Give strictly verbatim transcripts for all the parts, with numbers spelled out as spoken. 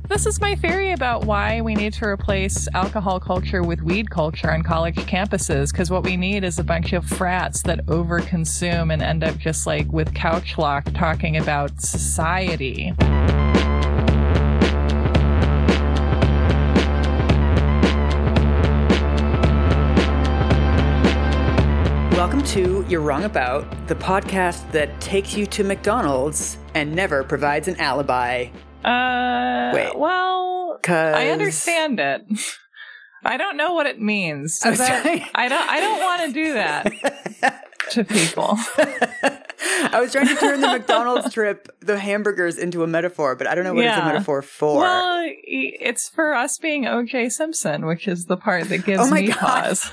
This is my theory about why we need to replace alcohol culture with weed culture on college campuses, because what we need is a bunch of frats that overconsume and end up just like with couch lock talking about society. Welcome to You're Wrong About, the podcast that takes you to McDonald's and never provides an alibi. Uh, Wait. Well, Cause... I understand it. I don't know what it means. So that, I don't. I don't want to do that to people. I was trying to turn the McDonald's trip, the hamburgers, into a metaphor, but I don't know what yeah. it's a metaphor for. Well, it's for us being O J Simpson, which is the part that gives oh my me God. pause.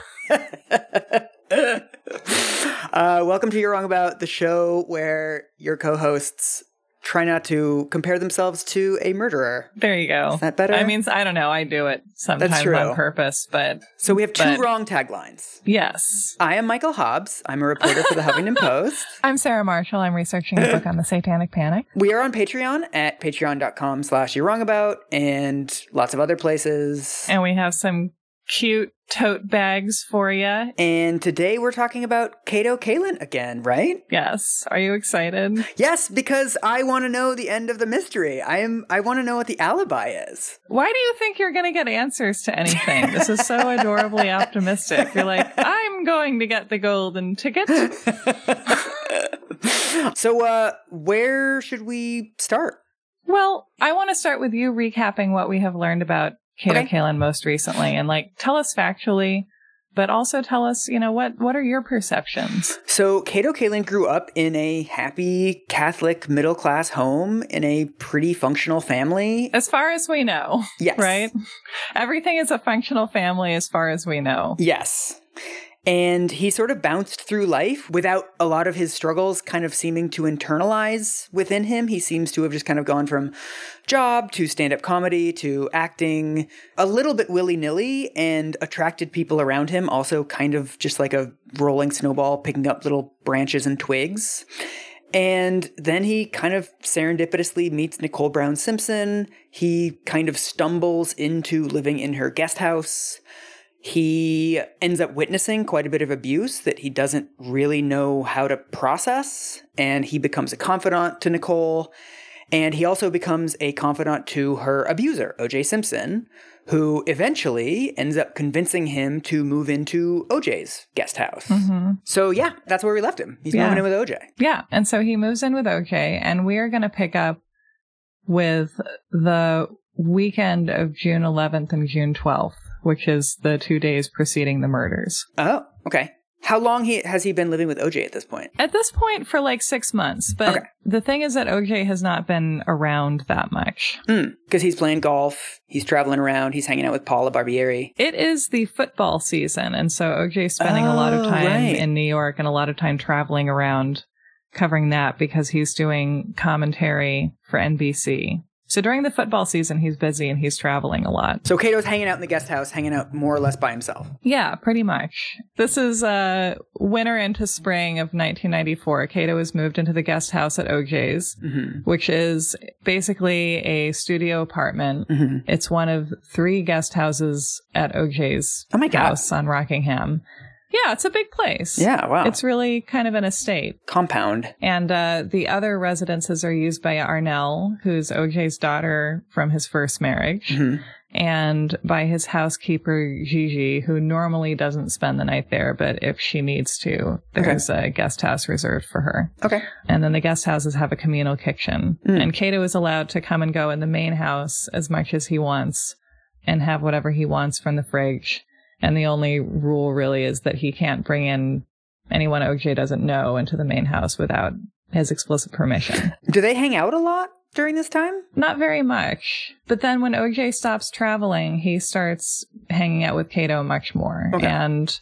uh, welcome to You're Wrong About, the show where your co-hosts try not to compare themselves to a murderer. There you go. Is that better? I mean, I don't know. I do it sometimes That's true. on purpose, but... So we have two but, wrong taglines. Yes. I am Michael Hobbs. I'm a reporter for the Huffington Post. I'm Sarah Marshall. I'm researching a book on the Satanic Panic. We are on Patreon at patreon.com slash You're Wrong About and lots of other places. And we have some cute tote bags for you. And today we're talking about Kato Kaelin again, right? Yes. Are you excited? Yes, because I want to know the end of the mystery. I am. I want to know what the alibi is. Why do you think you're going to get answers to anything? This is so adorably optimistic. You're like, I'm going to get the golden ticket. So, uh, where should we start? Well, I want to start with you recapping what we have learned about Kato okay. Kaelin most recently, and like tell us factually, but also tell us, you know, what what are your perceptions? So Kato Kaelin grew up in a happy Catholic middle class home in a pretty functional family. As far as we know. Yes. Right? Everything is a functional family as far as we know. Yes. And he sort of bounced through life without a lot of his struggles kind of seeming to internalize within him. He seems to have just kind of gone from job to stand-up comedy to acting a little bit willy-nilly and attracted people around him, also kind of just like a rolling snowball picking up little branches and twigs. And then he kind of serendipitously meets Nicole Brown Simpson. He kind of stumbles into living in her guest house. He ends up witnessing quite a bit of abuse that he doesn't really know how to process, and he becomes a confidant to Nicole, and he also becomes a confidant to her abuser, O J Simpson, who eventually ends up convincing him to move into O J's guest house. Mm-hmm. So yeah, that's where we left him. He's yeah. moving in with O J. Yeah, and so he moves in with O J, and we're going to pick up with the weekend of June eleventh and June twelfth. Which is the two days preceding the murders. Oh, okay. How long he has he been living with O J at this point? At this point, for like six months. But okay. The thing is that O J has not been around that much. Because mm, he's playing golf, he's traveling around, he's hanging out with Paula Barbieri. It is the football season, and so O J's spending oh, a lot of time right. in New York and a lot of time traveling around covering that because he's doing commentary for N B C. So during the football season, he's busy and he's traveling a lot. So Kato's hanging out in the guest house, hanging out more or less by himself. Yeah, pretty much. This is uh, winter into spring of nineteen ninety-four. Kato has moved into the guest house at O J's, mm-hmm. which is basically a studio apartment. Mm-hmm. It's one of three guest houses at O J's oh my God. house on Rockingham. Yeah, it's a big place. Yeah, wow. It's really kind of an estate. Compound. And uh, the other residences are used by Arnell, who's O J's daughter from his first marriage, mm-hmm. and by his housekeeper, Gigi, who normally doesn't spend the night there, but if she needs to, there's okay. a guest house reserved for her. Okay. And then the guest houses have a communal kitchen. Mm. And Kato is allowed to come and go in the main house as much as he wants and have whatever he wants from the fridge. And the only rule really is that he can't bring in anyone O J doesn't know into the main house without his explicit permission. Do they hang out a lot during this time? Not very much. But then when O J stops traveling, he starts hanging out with Kato much more. Okay. And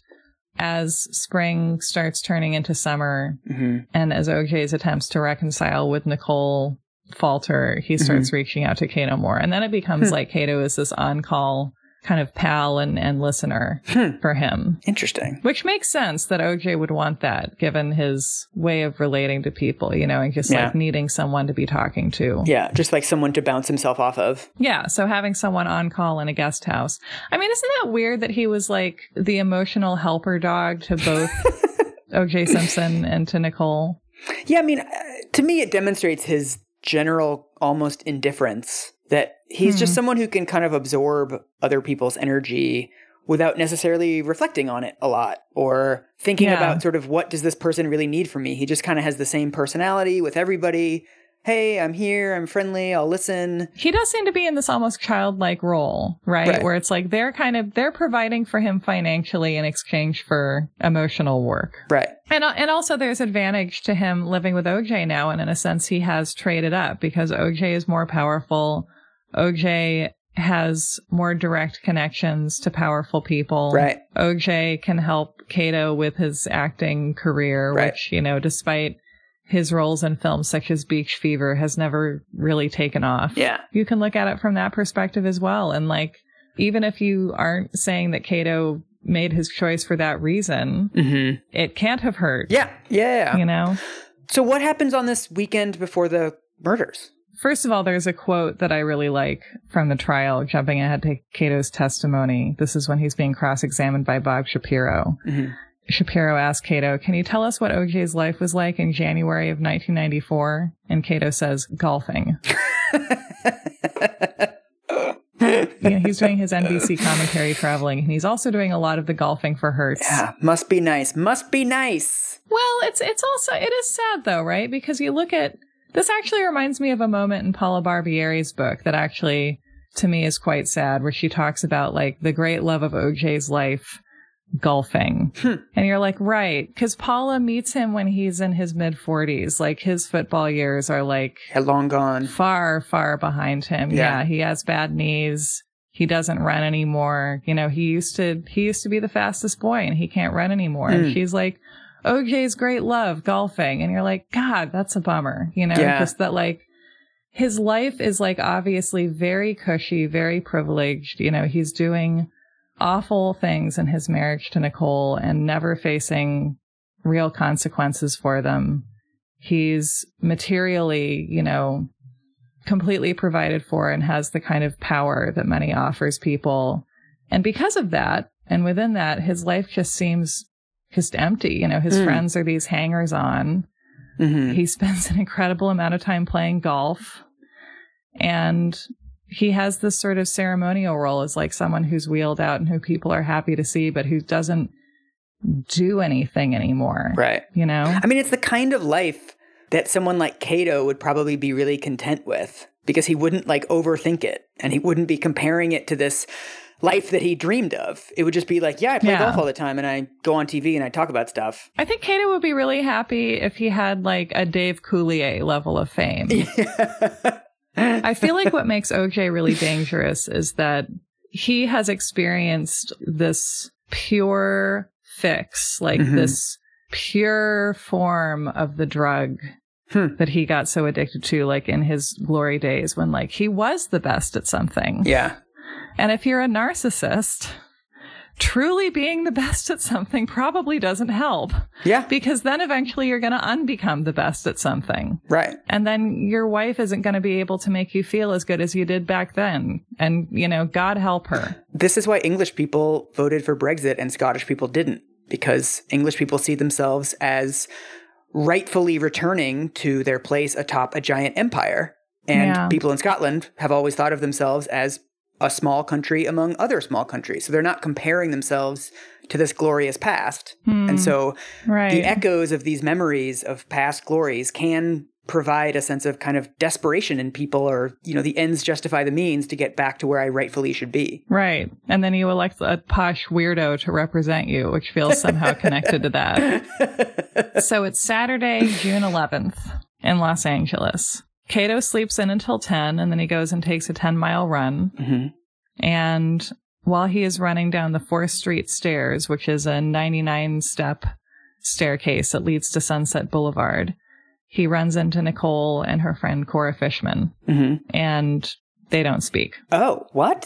as spring starts turning into summer, mm-hmm. and as O J's attempts to reconcile with Nicole falter, he starts mm-hmm. reaching out to Kato more. And then it becomes hmm. like Kato is this on-call kind of pal and, and listener Hmm. for him. Interesting. Which makes sense that O J would want that, given his way of relating to people, you know, and just Yeah. like needing someone to be talking to. Yeah, just like someone to bounce himself off of. Yeah, so having someone on call in a guest house. I mean, isn't that weird that he was like the emotional helper dog to both O J Simpson and to Nicole? Yeah, I mean, uh, to me, it demonstrates his general almost indifference, that he's Hmm. just someone who can kind of absorb other people's energy without necessarily reflecting on it a lot or thinking Yeah. about sort of what does this person really need from me. He just kind of has the same personality with everybody. Hey, I'm here. I'm friendly. I'll listen. He does seem to be in this almost childlike role, right? Right. Where it's like they're kind of, they're providing for him financially in exchange for emotional work. Right. And and also there's advantage to him living with O J now, and in a sense he has traded up because O J is more powerful. O J has more direct connections to powerful people. Right. O J can help Kato with his acting career, Right. which, you know, despite his roles in films such as Beach Fever, has never really taken off. Yeah. You can look at it from that perspective as well. And like, even if you aren't saying that Kato made his choice for that reason, Mm-hmm. it can't have hurt. Yeah. Yeah. You know? So what happens on this weekend before the murders? First of all, there's a quote that I really like from the trial, jumping ahead to Kato's testimony. This is when he's being cross-examined by Bob Shapiro. Mm-hmm. Shapiro asked Kato, can you tell us what O J's life was like in January of nineteen ninety-four? And Kato says, golfing. You know, he's doing his N B C commentary traveling, and he's also doing a lot of the golfing for Hertz. Yeah. Must be nice. Must be nice. Well, it's it's also, it is sad though, right? Because you look at, this actually reminds me of a moment in Paula Barbieri's book that actually, to me, is quite sad, where she talks about like the great love of O J's life, golfing. Hmm. And you're like, right, because Paula meets him when he's in his mid forties. Like his football years are like Yeah, long gone. far, far behind him. Yeah. Yeah, he has bad knees. He doesn't run anymore. You know, he used to, he used to be the fastest boy and he can't run anymore. Mm. And she's like, O J's great love, golfing. And you're like, God, that's a bummer. You know, Yeah. just that like his life is like obviously very cushy, very privileged. You know, he's doing awful things in his marriage to Nicole and never facing real consequences for them. He's materially, you know, completely provided for and has the kind of power that money offers people. And because of that, and within that, his life just seems just empty. You know, his Mm. friends are these hangers on. Mm-hmm. He spends an incredible amount of time playing golf. And he has this sort of ceremonial role as like someone who's wheeled out and who people are happy to see, but who doesn't do anything anymore. Right. You know? I mean, it's the kind of life that someone like Kato would probably be really content with, because he wouldn't like overthink it and he wouldn't be comparing it to this life that he dreamed of. It would just be like, yeah, I play Yeah. golf all the time and I go on T V and I talk about stuff. I think Kato would be really happy if he had like a Dave Coulier level of fame. I feel like what makes O J really dangerous is that he has experienced this pure fix, like Mhm. this pure form of the drug Hmm. that he got so addicted to, like in his glory days when like he was the best at something. Yeah. And if you're a narcissist, truly being the best at something probably doesn't help, Yeah. because then eventually you're going to unbecome the best at something. Right. And then your wife isn't going to be able to make you feel as good as you did back then. And, you know, God help her. This is why English people voted for Brexit and Scottish people didn't, because English people see themselves as rightfully returning to their place atop a giant empire. And Yeah. people in Scotland have always thought of themselves as a small country among other small countries. So they're not comparing themselves to this glorious past. Hmm. And so Right. the echoes of these memories of past glories can provide a sense of kind of desperation in people, or, you know, the ends justify the means to get back to where I rightfully should be. Right. And then you elect a posh weirdo to represent you, which feels somehow connected to that. So it's Saturday, June eleventh in Los Angeles. Kato sleeps in until ten, and then he goes and takes a ten mile run. Mm-hmm. And while he is running down the fourth Street stairs, which is a ninety-nine step staircase that leads to Sunset Boulevard, he runs into Nicole and her friend Cora Fishman, Mm-hmm. and they don't speak. Oh, what?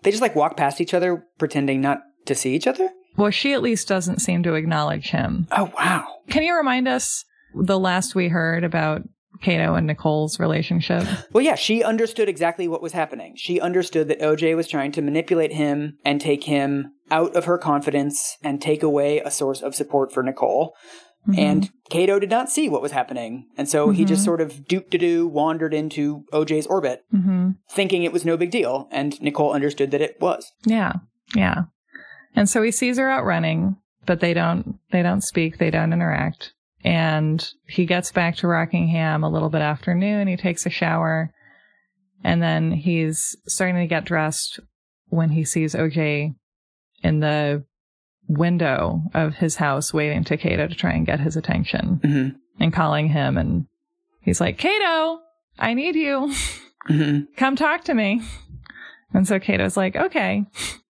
They just like walk past each other, pretending not to see each other? Well, she at least doesn't seem to acknowledge him. Oh, wow. Can you remind us the last we heard about Kato and Nicole's relationship? Well, yeah, she understood exactly what was happening. She understood that O J was trying to manipulate him and take him out of her confidence and take away a source of support for Nicole. Mm-hmm. And Kato did not see what was happening. And so mm-hmm. he just sort of doop-de-doo wandered into O J's orbit, mm-hmm. thinking it was no big deal. And Nicole understood that it was. Yeah, yeah. And so he sees her out running, but they don't, they don't speak, they don't interact. And he gets back to Rockingham a little bit after noon. He takes a shower, and then he's starting to get dressed when he sees O J in the window of his house waiting to Kato to try and get his attention mm-hmm. and calling him. And he's like, Kato, I need you. Mm-hmm. Come talk to me. And so Kato's like, okay.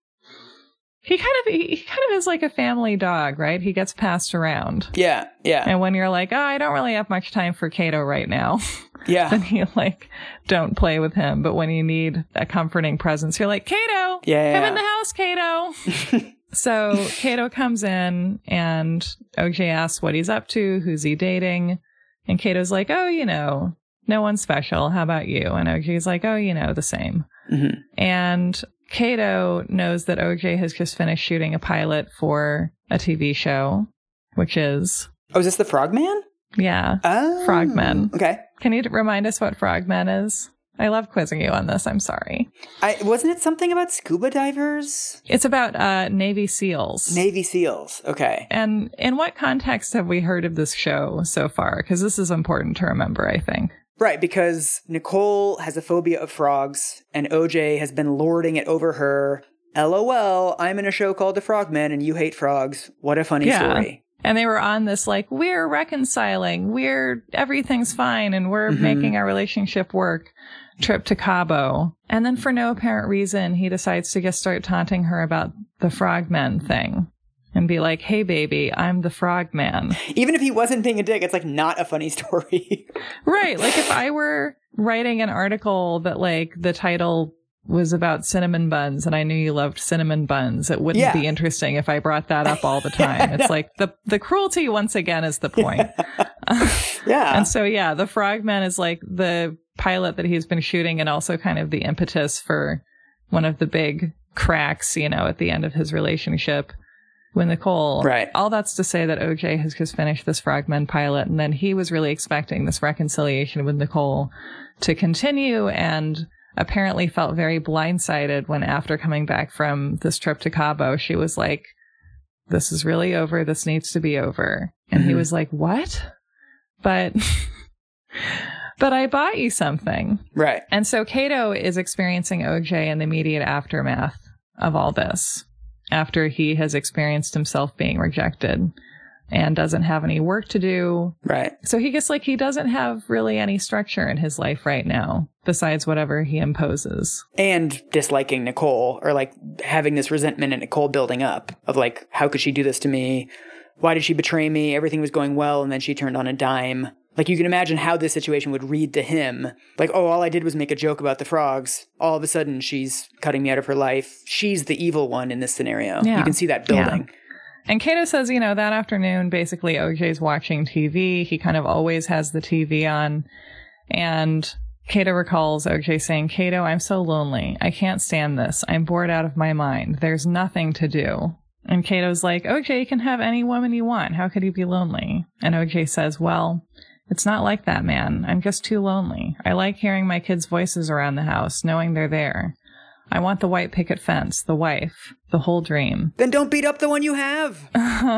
He kind of he kind of is like a family dog, right? He gets passed around. Yeah, yeah. And when you're like, oh, I don't really have much time for Kato right now. Yeah. Then you like don't play with him. But when you need a comforting presence, you're like, Kato, yeah, come yeah. in the house, Kato. So Kato comes in and O J asks what he's up to, who's he dating. And Kato's like, oh, you know, no one special. How about you? And O J's like, oh, you know, the same. Mm-hmm. And Kato knows that O J has just finished shooting a pilot for a T V show, which is... Oh, is this the Frogman? Yeah. Oh. Frogmen. Okay. Can you remind us what Frogmen is? I love quizzing you on this. I'm sorry. I Wasn't it something about scuba divers? It's about uh, Navy SEALs. Navy SEALs. Okay. And in what context have we heard of this show so far? Because this is important to remember, I think. Right, because Nicole has a phobia of frogs, and O J has been lording it over her. LOL, I'm in a show called The Frogmen, and you hate frogs. What a funny yeah. story. And they were on this, like, we're reconciling, we're, everything's fine, and we're mm-hmm. making our relationship work trip to Cabo. And then for no apparent reason, he decides to just start taunting her about the Frogmen thing. And be like, hey, baby, I'm the Frogman. Even if he wasn't being a dick, it's like not a funny story. Right. Like if I were writing an article that like the title was about cinnamon buns and I knew you loved cinnamon buns, it wouldn't yeah. be interesting if I brought that up all the time. It's like the, the cruelty once again is the point. Yeah. And so, yeah, the Frogman is like the pilot that he's been shooting and also kind of the impetus for one of the big cracks, you know, at the end of his relationship with Nicole. Right. All that's to say that O J has just finished this Frogmen pilot, and then he was really expecting this reconciliation with Nicole to continue, and apparently felt very blindsided when after coming back from this trip to Cabo, she was like, this is really over. This needs to be over. And mm-hmm. he was like, what? But... But I bought you something. Right. And so Kato is experiencing O J in the immediate aftermath of all this, after he has experienced himself being rejected and doesn't have any work to do. Right. So he gets like he doesn't have really any structure in his life right now, besides whatever he imposes. And disliking Nicole, or like having this resentment at Nicole building up of like, how could she do this to me? Why did she betray me? Everything was going well, and then she turned on a dime. Like, you can imagine how this situation would read to him. Like, oh, all I did was make a joke about the frogs. All of a sudden, she's cutting me out of her life. She's the evil one in this scenario. Yeah. You can see that building. Yeah. And Kato says, you know, that afternoon, basically, O J's watching T V. He kind of always has the T V on. And Kato recalls O J saying, Kato, I'm so lonely. I can't stand this. I'm bored out of my mind. There's nothing to do. And Kato's like, O J, you can have any woman you want. How could you be lonely? And O J says, well... it's not like that, man. I'm just too lonely. I like hearing my kids' voices around the house, knowing they're there. I want the white picket fence, the wife, the whole dream. Then don't beat up the one you have.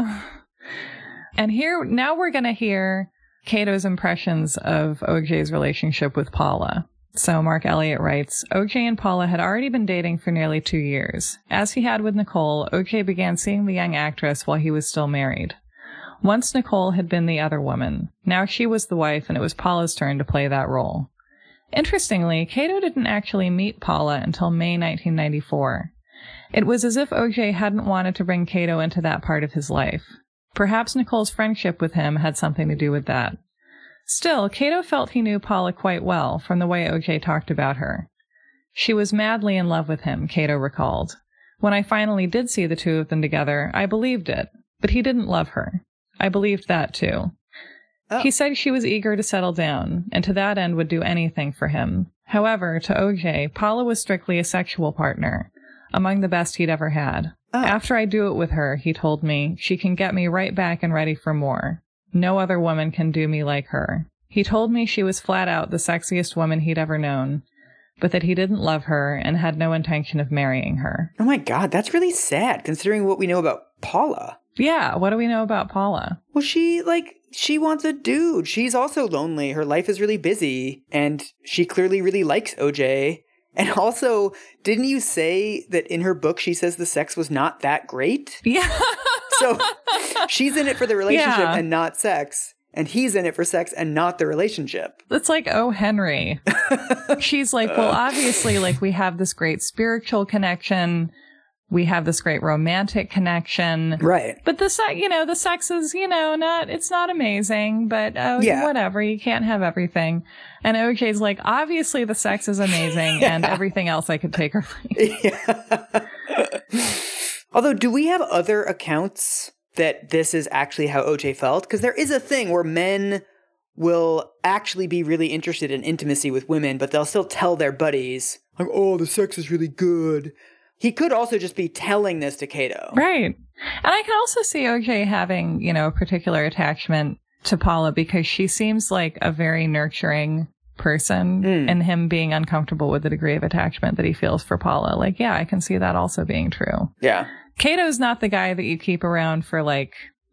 And here, now we're going to hear Kato's impressions of O J's relationship with Paula. So Mark Elliott writes, O J and Paula had already been dating for nearly two years. As he had with Nicole, O J began seeing the young actress while he was still married. Once Nicole had been the other woman. Now she was the wife, and it was Paula's turn to play that role. Interestingly, Kato didn't actually meet Paula until May nineteen ninety-four. It was as if O J hadn't wanted to bring Kato into that part of his life. Perhaps Nicole's friendship with him had something to do with that. Still, Kato felt he knew Paula quite well from the way O J talked about her. She was madly in love with him, Cato recalled. When I finally did see the two of them together, I believed it. But he didn't love her. I believed that, too. Oh. He said she was eager to settle down, and to that end would do anything for him. However, to O J, Paula was strictly a sexual partner, among the best he'd ever had. Oh. After I do it with her, he told me, she can get me right back and ready for more. No other woman can do me like her. He told me she was flat out the sexiest woman he'd ever known, but that he didn't love her and had no intention of marrying her. Oh my God, that's really sad, considering what we know about Paula. Yeah, what do we know about Paula? Well, she, like, she wants a dude. She's also lonely. Her life is really busy, and she clearly really likes O J. And also, didn't you say that in her book she says the sex was not that great? Yeah. So she's in it for the relationship yeah. and not sex. And he's in it for sex and not the relationship. It's like, oh, Henry. She's like, well, obviously, like, we have this great spiritual connection. We have this great romantic connection. Right. But the sex, you know, the sex is, you know, not, it's not amazing, but oh, yeah. whatever. You can't have everything. And O J's like, obviously the sex is amazing yeah. and everything else I could take or leave. Yeah. Although, do we have other accounts that this is actually how O J felt? Because there is a thing where men will actually be really interested in intimacy with women, but they'll still tell their buddies, like, oh, the sex is really good. He could also just be telling this to Cato. Right. And I can also see O J having, you know, a particular attachment to Paula because she seems like a very nurturing person mm. and him being uncomfortable with the degree of attachment that he feels for Paula. Like, yeah, I can see that also being true. Yeah. Cato's not the guy that you keep around for, like,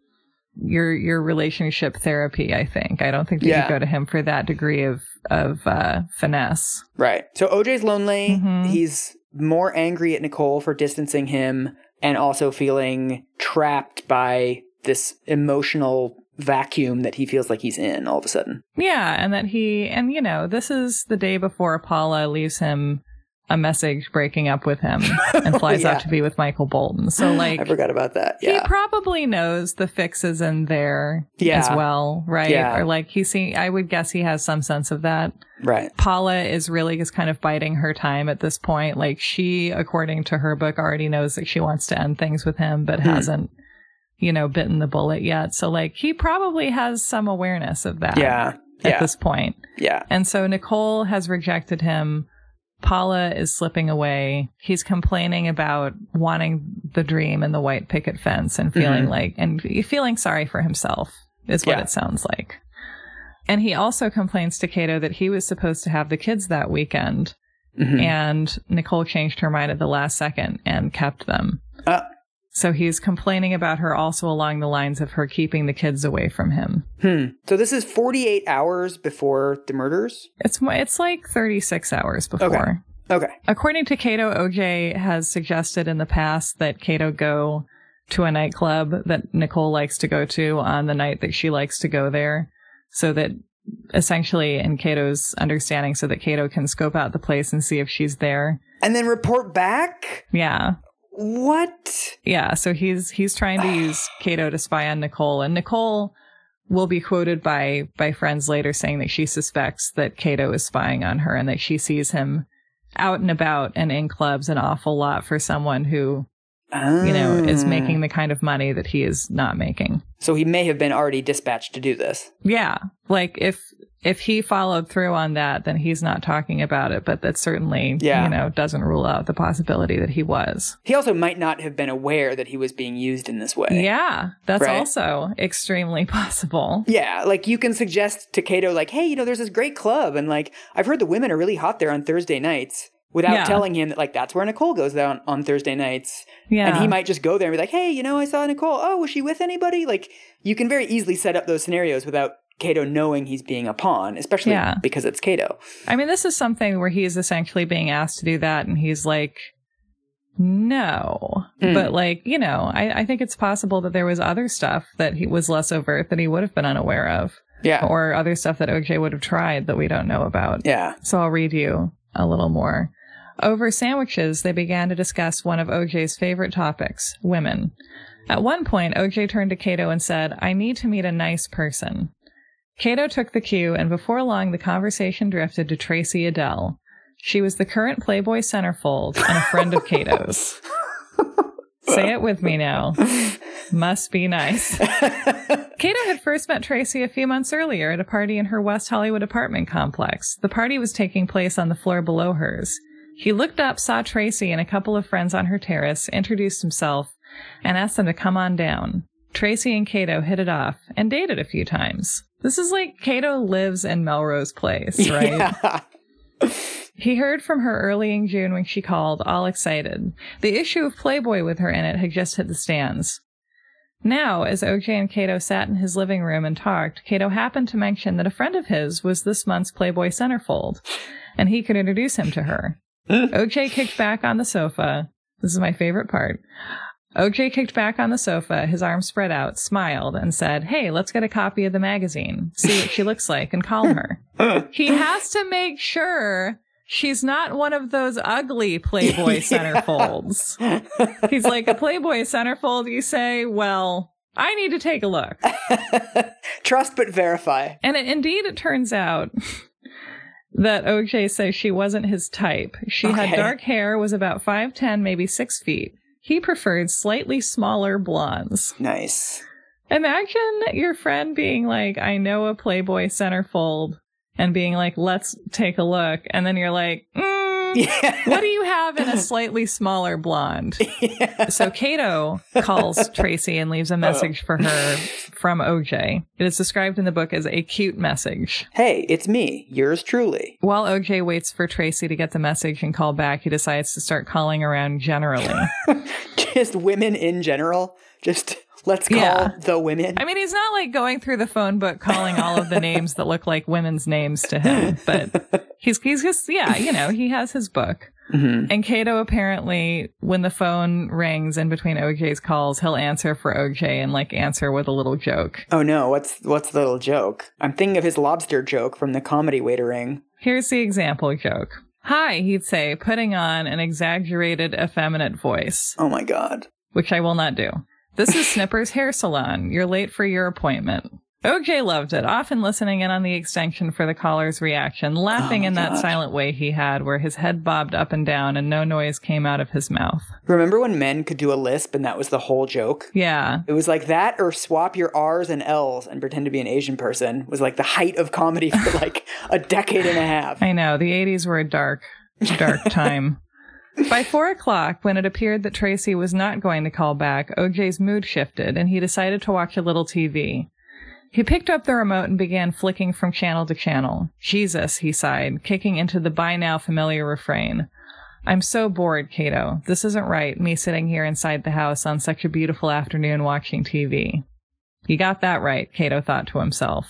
your your relationship therapy, I think. I don't think that yeah. you go to him for that degree of, of uh, finesse. Right. So O J's lonely. Mm-hmm. He's more angry at Nicole for distancing him and also feeling trapped by this emotional vacuum that he feels like he's in all of a sudden. Yeah, and that he, and you know, this is the day before Paula leaves him a message breaking up with him and flies yeah. out to be with Michael Bolton. So, like, I forgot about that. Yeah. He probably knows the fix is in there yeah. as well, right? Yeah. Or like he see, I would guess he has some sense of that. Right. Paula is really just kind of biding her time at this point. Like, she, according to her book, already knows that she wants to end things with him, but hmm. hasn't, you know, bitten the bullet yet. So, like, he probably has some awareness of that. Yeah. At yeah. this point. Yeah. And so Nicole has rejected him. Paula is slipping away. He's complaining about wanting the dream and the white picket fence and feeling mm-hmm. like, and feeling sorry for himself is what yeah. it sounds like. And he also complains to Cato that he was supposed to have the kids that weekend. Mm-hmm. And Nicole changed her mind at the last second and kept them. Uh, so he's complaining about her also along the lines of her keeping the kids away from him. Hmm. So this is forty-eight hours before the murders? It's it's like thirty-six hours before. Okay. Okay. According to Cato, O J has suggested in the past that Cato go to a nightclub that Nicole likes to go to on the night that she likes to go there. So that essentially, in Cato's understanding, so that Cato can scope out the place and see if she's there. And then report back? Yeah. What? Yeah, so he's he's trying to use Cato to spy on Nicole, and Nicole will be quoted by by friends later saying that she suspects that Cato is spying on her and that she sees him out and about and in clubs an awful lot for someone who, oh. you know, is making the kind of money that he is not making. So he may have been already dispatched to do this. Yeah, like if if he followed through on that, then he's not talking about it, but that certainly, yeah. you know, doesn't rule out the possibility that he was. He also might not have been aware that he was being used in this way. Yeah, that's right? also extremely possible. Yeah, like you can suggest to Cato, like, hey, you know, there's this great club, and like, I've heard the women are really hot there on Thursday nights, without yeah. telling him that, like, that's where Nicole goes down on Thursday nights. Yeah. And he might just go there and be like, hey, you know, I saw Nicole. Oh, was she with anybody? Like, you can very easily set up those scenarios without Cato knowing he's being a pawn, especially yeah. because it's Cato. I mean, this is something where he's essentially being asked to do that, and he's like, no. Mm. But, like, you know, I, I think it's possible that there was other stuff that he was less overt that he would have been unaware of. Yeah. Or other stuff that O J would have tried that we don't know about. Yeah. So I'll read you a little more. Over sandwiches, they began to discuss one of O J's favorite topics, women. At one point, O J turned to Cato and said, I need to meet a nice person. Cato took the cue, and before long, the conversation drifted to Tracy Adele. She was the current Playboy centerfold and a friend of Cato's. Say it with me now. Must be nice. Cato had first met Tracy a few months earlier at a party in her West Hollywood apartment complex. The party was taking place on the floor below hers. He looked up, saw Tracy and a couple of friends on her terrace, introduced himself, and asked them to come on down. Tracy and Cato hit it off and dated a few times. This is like Cato lives in Melrose Place, right? Yeah. He heard from her early in June when she called, all excited. The issue of Playboy with her in it had just hit the stands. Now, as O J and Cato sat in his living room and talked, Cato happened to mention that a friend of his was this month's Playboy centerfold, and he could introduce him to her. O J kicked back on the sofa. This is my favorite part. O J kicked back on the sofa, his arms spread out, smiled, and said, hey, let's get a copy of the magazine, see what she looks like, and call her. He has to make sure she's not one of those ugly Playboy centerfolds. He's like, a Playboy centerfold, you say? Well, I need to take a look. Trust but verify. And it, indeed, it turns out that O J says she wasn't his type. She Okay. had dark hair, was about five ten, maybe six feet. He preferred slightly smaller blondes. Nice. Imagine your friend being like, I know a Playboy centerfold, and being like, let's take a look. And then you're like, mm, Yeah. what do you have in a slightly smaller blonde? Yeah. So Cato calls Tracy and leaves a message for her from O J. It is described in the book as a cute message. Hey, it's me, yours truly. While O J waits for Tracy to get the message and call back, he decides to start calling around generally. Just women in general. Just let's call Yeah. the women. I mean, he's not like going through the phone book calling all of the names that look like women's names to him, but he's he's just, yeah, you know, he has his book. Mm-hmm. And Cato apparently, when the phone rings in between O J's calls, he'll answer for O J and like answer with a little joke. Oh no, what's what's the little joke? I'm thinking of his lobster joke from the comedy waitering. Here's the example joke. Hi, he'd say, putting on an exaggerated, effeminate voice, Oh my god. which I will not do. This is Snipper's Hair Salon. You're late for your appointment. O J loved it, often listening in on the extension for the caller's reaction, laughing Oh, in that God. silent way he had, where his head bobbed up and down and no noise came out of his mouth. Remember when men could do a lisp and that was the whole joke? Yeah. It was like that or swap your R's and L's and pretend to be an Asian person was like the height of comedy for like a decade and a half. I know. The eighties were a dark, dark time. By four o'clock, when it appeared that Tracy was not going to call back, O J's mood shifted, and he decided to watch a little T V. He picked up the remote and began flicking from channel to channel. Jesus, he sighed, kicking into the by now familiar refrain. I'm so bored, Cato. This isn't right, me sitting here inside the house on such a beautiful afternoon watching T V. You got that right, Cato thought to himself.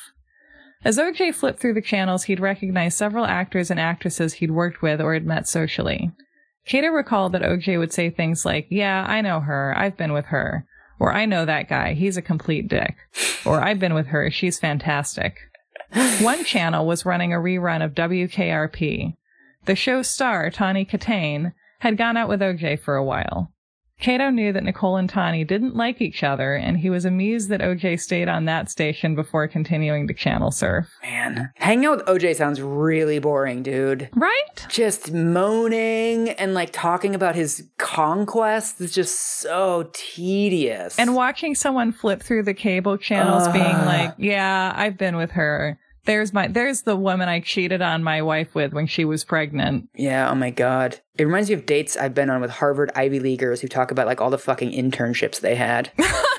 As O J flipped through the channels, he'd recognized several actors and actresses he'd worked with or had met socially. Cato recalled that O J would say things like, yeah, I know her, I've been with her, or I know that guy, he's a complete dick, or I've been with her, she's fantastic. One channel was running a rerun of W K R P. The show's star, Tawny Katane, had gone out with O J for a while. Cato knew that Nicole and Tawny didn't like each other, and he was amused that O J stayed on that station before continuing to channel surf. Man, hanging out with O J sounds really boring, dude. Right? Just moaning and like talking about his conquests is just so tedious. And watching someone flip through the cable channels Uh. being like, yeah, I've been with her. There's my, there's the woman I cheated on my wife with when she was pregnant. Yeah, oh my god. It reminds me of dates I've been on with Harvard Ivy Leaguers who talk about like all the fucking internships they had.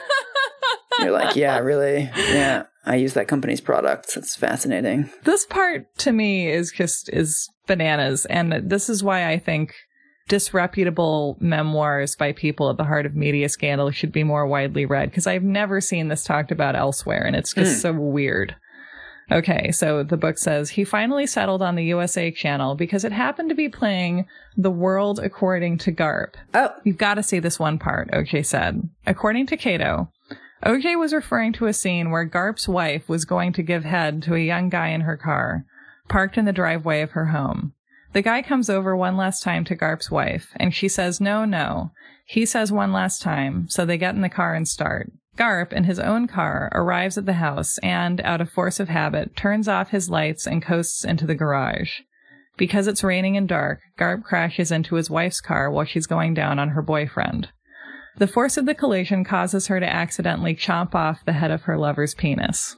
You're like, yeah, really? Yeah, I use that company's products. It's fascinating. This part to me is just, is bananas. And this is why I think disreputable memoirs by people at the heart of media scandal should be more widely read, because I've never seen this talked about elsewhere, and it's just mm. so weird. Okay, so the book says, he finally settled on the U S A channel because it happened to be playing The World According to Garp. Oh. You've got to see this one part, O J said. According to Cato, O J was referring to a scene where Garp's wife was going to give head to a young guy in her car, parked in the driveway of her home. The guy comes over one last time to Garp's wife, and she says, no, no. He says one last time, so they get in the car and start. Garp, in his own car, arrives at the house and, out of force of habit, turns off his lights and coasts into the garage. Because it's raining and dark, Garp crashes into his wife's car while she's going down on her boyfriend. The force of the collision causes her to accidentally chomp off the head of her lover's penis.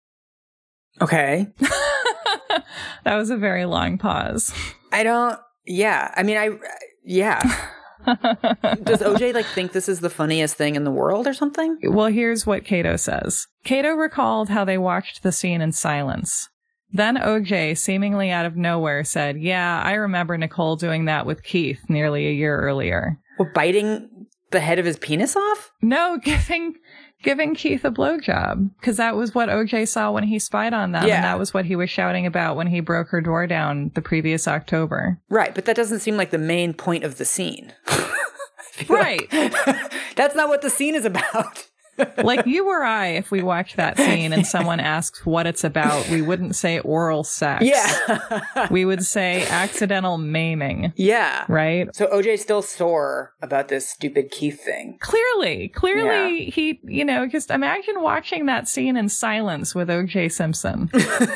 Okay. That was a very long pause. I don't... Yeah. I mean, I... Yeah. Does O J, like, think this is the funniest thing in the world or something? Well, here's what Kato says. Kato recalled how they watched the scene in silence. Then O J, seemingly out of nowhere, said, yeah, I remember Nicole doing that with Keith nearly a year earlier. Well, biting the head of his penis off? No, giving giving Keith a blowjob. Because that was what O J saw when he spied on them. Yeah. And that was what he was shouting about when he broke her door down the previous October. Right, but that doesn't seem like the main point of the scene. Right. Like, that's not what the scene is about. Like you or I, if we watch that scene and someone asks what it's about, we wouldn't say oral sex. Yeah. We would say accidental maiming. Yeah. Right? So O J's still sore about this stupid Keith thing. Clearly. Clearly, Yeah. he, you know, just imagine watching that scene in silence with O J Simpson.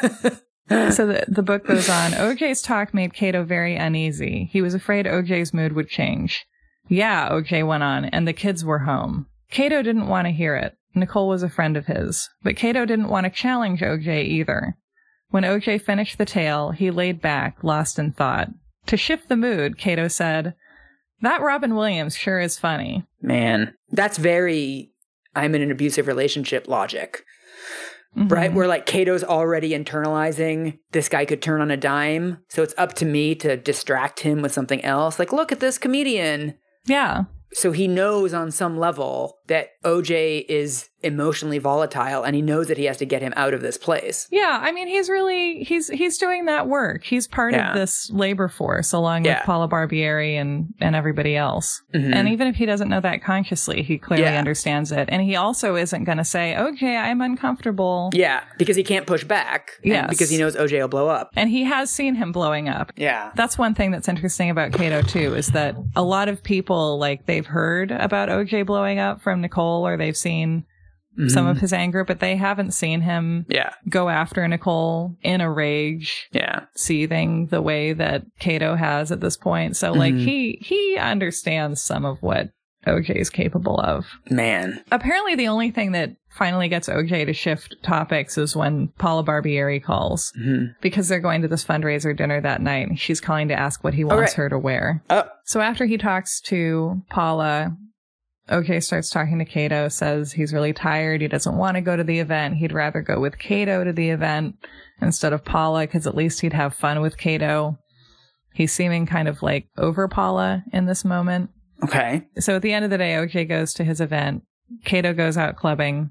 So the, the book goes on. O J's talk made Kato very uneasy. He was afraid O J's mood would change. Yeah, O J went on, and the kids were home. Kato didn't want to hear it. Nicole was a friend of his. But Kato didn't want to challenge O J either. When O J finished the tale, he laid back, lost in thought. To shift the mood, Kato said, that Robin Williams sure is funny. Man, that's very I'm in an abusive relationship logic. Mm-hmm. Right? Where like Kato's already internalizing this guy could turn on a dime. So it's up to me to distract him with something else. Like, look at this comedian. Yeah. So he knows on some level that O J is emotionally volatile and he knows that he has to get him out of this place. Yeah, I mean, he's really, he's he's doing that work. He's part Yeah. of this labor force along Yeah. with Paula Barbieri and, and everybody else. Mhm. And even if he doesn't know that consciously, he clearly Yeah. understands it. And he also isn't going to say, okay, I'm uncomfortable. Yeah, because he can't push back. and Yes. Because he knows O J will blow up. And he has seen him blowing up. Yeah. That's one thing that's interesting about Kato, too, is that a lot of people, like, they've heard about O J blowing up from Nicole, or they've seen Mhm. some of his anger, but they haven't seen him Yeah. go after Nicole in a rage, Yeah. seething the way that Kato has at this point. So, like, Mhm. he he understands some of what O J is capable of. Man. Apparently, the only thing that finally gets O J to shift topics is when Paula Barbieri calls, Mhm. because they're going to this fundraiser dinner that night. And she's calling to ask what he wants right. her to wear. Oh. So after he talks to Paula, O J starts talking to Kato, says he's really tired. He doesn't want to go to the event. He'd rather go with Kato to the event instead of Paula, because at least he'd have fun with Kato. He's seeming kind of like over Paula in this moment. Okay. So at the end of the day, O J goes to his event. Kato goes out clubbing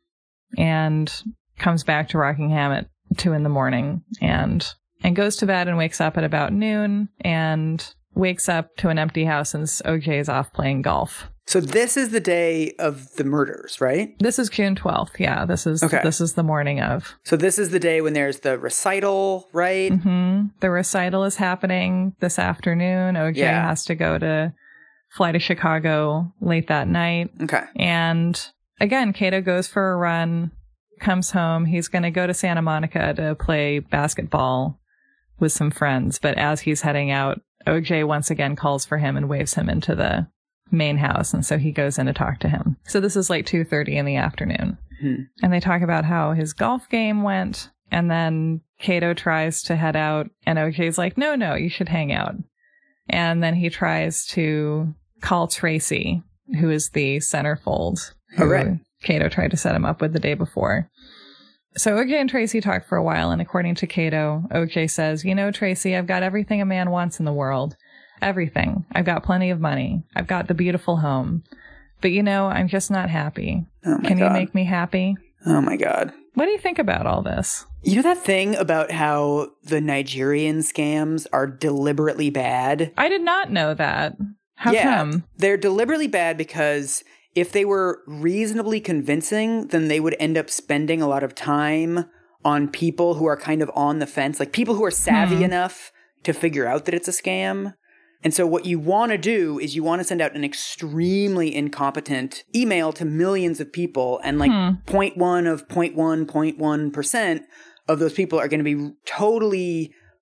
and comes back to Rockingham at two in the morning and and goes to bed and wakes up at about noon and wakes up to an empty house since O J is off playing golf. So this is the day of the murders, right? This is June twelfth. Yeah, this is Okay. this is the morning of. So this is the day when there's the recital, right? hmm The recital is happening this afternoon. O J Yeah. has to go to fly to Chicago late that night. Okay. And again, Kato goes for a run, comes home. He's going to go to Santa Monica to play basketball with some friends. But as he's heading out, O J once again calls for him and waves him into the main house. And so he goes in to talk to him. So this is like two thirty in the afternoon. Hmm. And they talk about how his golf game went. And then Kato tries to head out. And O J's like, no, no, you should hang out. And then he tries to call Tracy, who is the centerfold, who Oh, right. Kato tried to set him up with the day before. So O J and Tracy talk for a while, and according to Kato, O J says, you know, Tracy, I've got everything a man wants in the world. Everything. I've got plenty of money. I've got the beautiful home. But, you know, I'm just not happy. Oh my Can God. you make me happy? Oh my God. What do you think about all this? You know that thing about how the Nigerian scams are deliberately bad? I did not know that. How yeah, come? They're deliberately bad because if they were reasonably convincing, then they would end up spending a lot of time on people who are kind of on the fence, like people who are savvy Hmm. enough to figure out that it's a scam. And so what you want to do is you want to send out an extremely incompetent email to millions of people, and like Hmm. zero point one of zero point one, zero point one percent of those people are going to be totally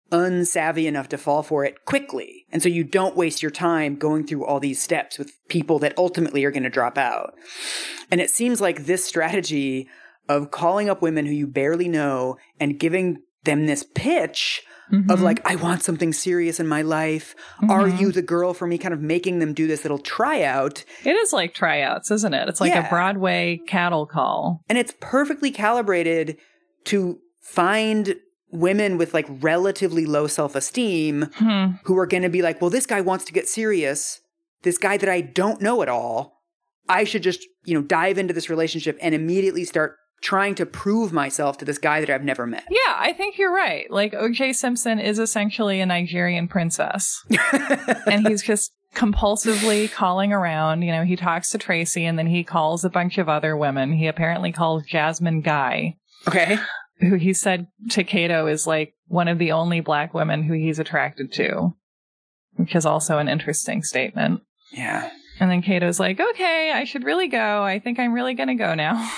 unsavvy enough to fall for it quickly. And so you don't waste your time going through all these steps with people that ultimately are going to drop out. And it seems like this strategy of calling up women who you barely know and giving them this pitch mm-hmm. of like, I want something serious in my life. Mm-hmm. Are you the girl for me? Kind of making them do this little tryout. It is like tryouts, isn't it? It's like yeah. a Broadway cattle call. And it's perfectly calibrated to find women with like relatively low self-esteem hmm. who are going to be like, well, this guy wants to get serious. This guy that I don't know at all. I should just, you know, dive into this relationship and immediately start trying to prove myself to this guy that I've never met. Yeah, I think you're right. Like O J Simpson is essentially a Nigerian princess. And he's just compulsively calling around. You know, he talks to Tracy and then he calls a bunch of other women. He apparently calls Jasmine Guy. Okay. Who he said to Kato is like one of the only black women who he's attracted to, which is also an interesting statement. Yeah. And then Kato's like, okay, I should really go. I think I'm really going to go now.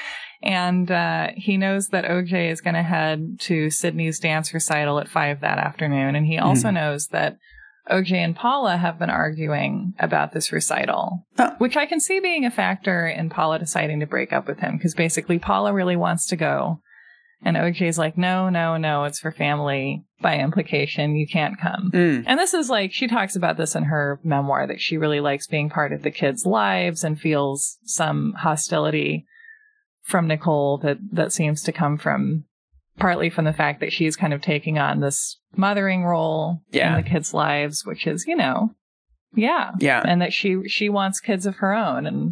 And uh, he knows that O J is going to head to Sydney's dance recital at five that afternoon. And he also mm. knows that O J and Paula have been arguing about this recital, oh. which I can see being a factor in Paula deciding to break up with him. Because basically Paula really wants to go. And O J's like, no, no, no, it's for family. By implication, you can't come. Mm. And this is like, she talks about this in her memoir, that she really likes being part of the kids' lives and feels some hostility from Nicole that, that seems to come from, partly from the fact that she's kind of taking on this mothering role yeah. in the kids' lives, which is, you know, yeah. Yeah. And that she, she wants kids of her own and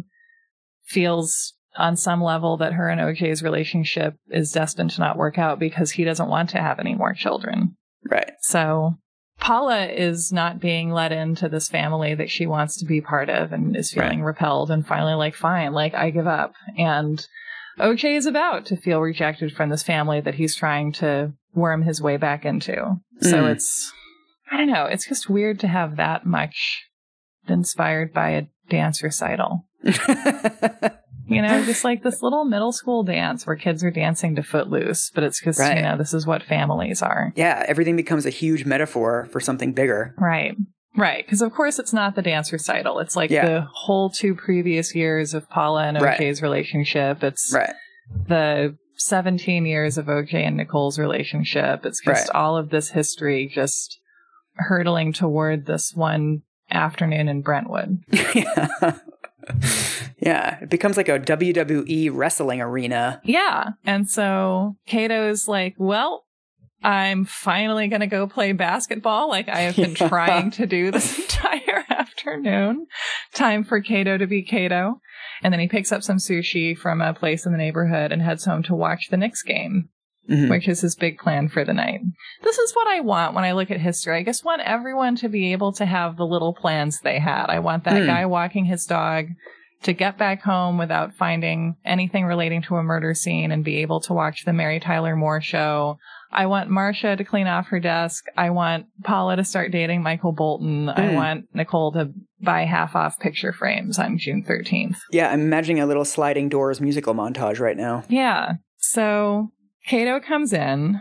feels on some level that her and O J's relationship is destined to not work out because he doesn't want to have any more children. Right. So Paula is not being let into this family that she wants to be part of and is feeling right. repelled and finally like, fine, like I give up. And O J is about to feel rejected from this family that he's trying to worm his way back into. Mm. So it's, I don't know, it's just weird to have that much inspired by a dance recital. You know, just like this little middle school dance where kids are dancing to Footloose, but it's because, right. you know, this is what families are. Yeah, everything becomes a huge metaphor for something bigger. Right, right. Because, of course, it's not the dance recital. It's like yeah. the whole two previous years of Paula and O J's right. relationship. It's right. the seventeen years of O J and Nicole's relationship. It's just right. all of this history just hurtling toward this one afternoon in Brentwood. Yeah. Yeah, it becomes like a W W E wrestling arena. Yeah, and so Kato's like, well, I'm finally going to go play basketball like I have been yeah. trying to do this entire afternoon. Time for Kato to be Kato. And then he picks up some sushi from a place in the neighborhood and heads home to watch the Knicks game, mm-hmm. which is his big plan for the night. This is what I want when I look at history. I just want everyone to be able to have the little plans they had. I want that mm. guy walking his dog to get back home without finding anything relating to a murder scene and be able to watch the Mary Tyler Moore show. I want Marcia to clean off her desk. I want Paula to start dating Michael Bolton. Mm. I want Nicole to buy half-off picture frames on June thirteenth. Yeah, I'm imagining a little sliding doors musical montage right now. Yeah. So Kato comes in,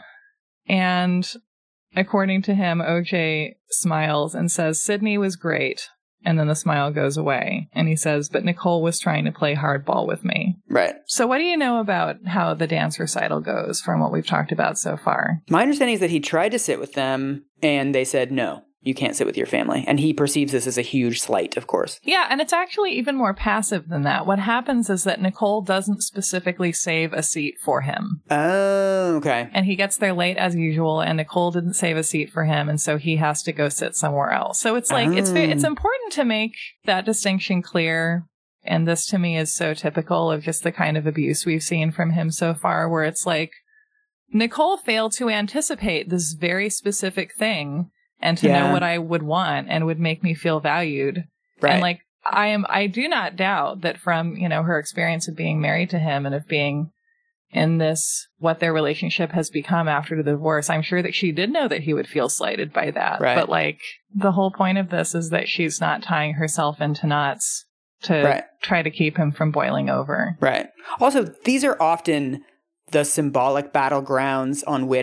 and according to him, O J smiles and says, Sydney was great. And then the smile goes away. And he says, but Nicole was trying to play hardball with me. Right. So what do you know about how the dance recital goes from what we've talked about so far? My understanding is that he tried to sit with them and they said, no, you can't sit with your family. And he perceives this as a huge slight, of course. Yeah, and it's actually even more passive than that. What happens is that Nicole doesn't specifically save a seat for him. Oh, okay. And he gets there late as usual, and Nicole didn't save a seat for him, and so he has to go sit somewhere else. So it's like, oh. it's it's important to make that distinction clear. And this to me is so typical of just the kind of abuse we've seen from him so far, where it's like, Nicole failed to anticipate this very specific thing and to yeah. know what I would want and would make me feel valued. Right. And like, I am, I do not doubt that from, you know, her experience of being married to him and of being in this, what their relationship has become after the divorce, I'm sure that she did know that he would feel slighted by that. Right. But like, the whole point of this is that she's not tying herself into knots to right. try to keep him from boiling over. Right. Also, these are often the symbolic battlegrounds on which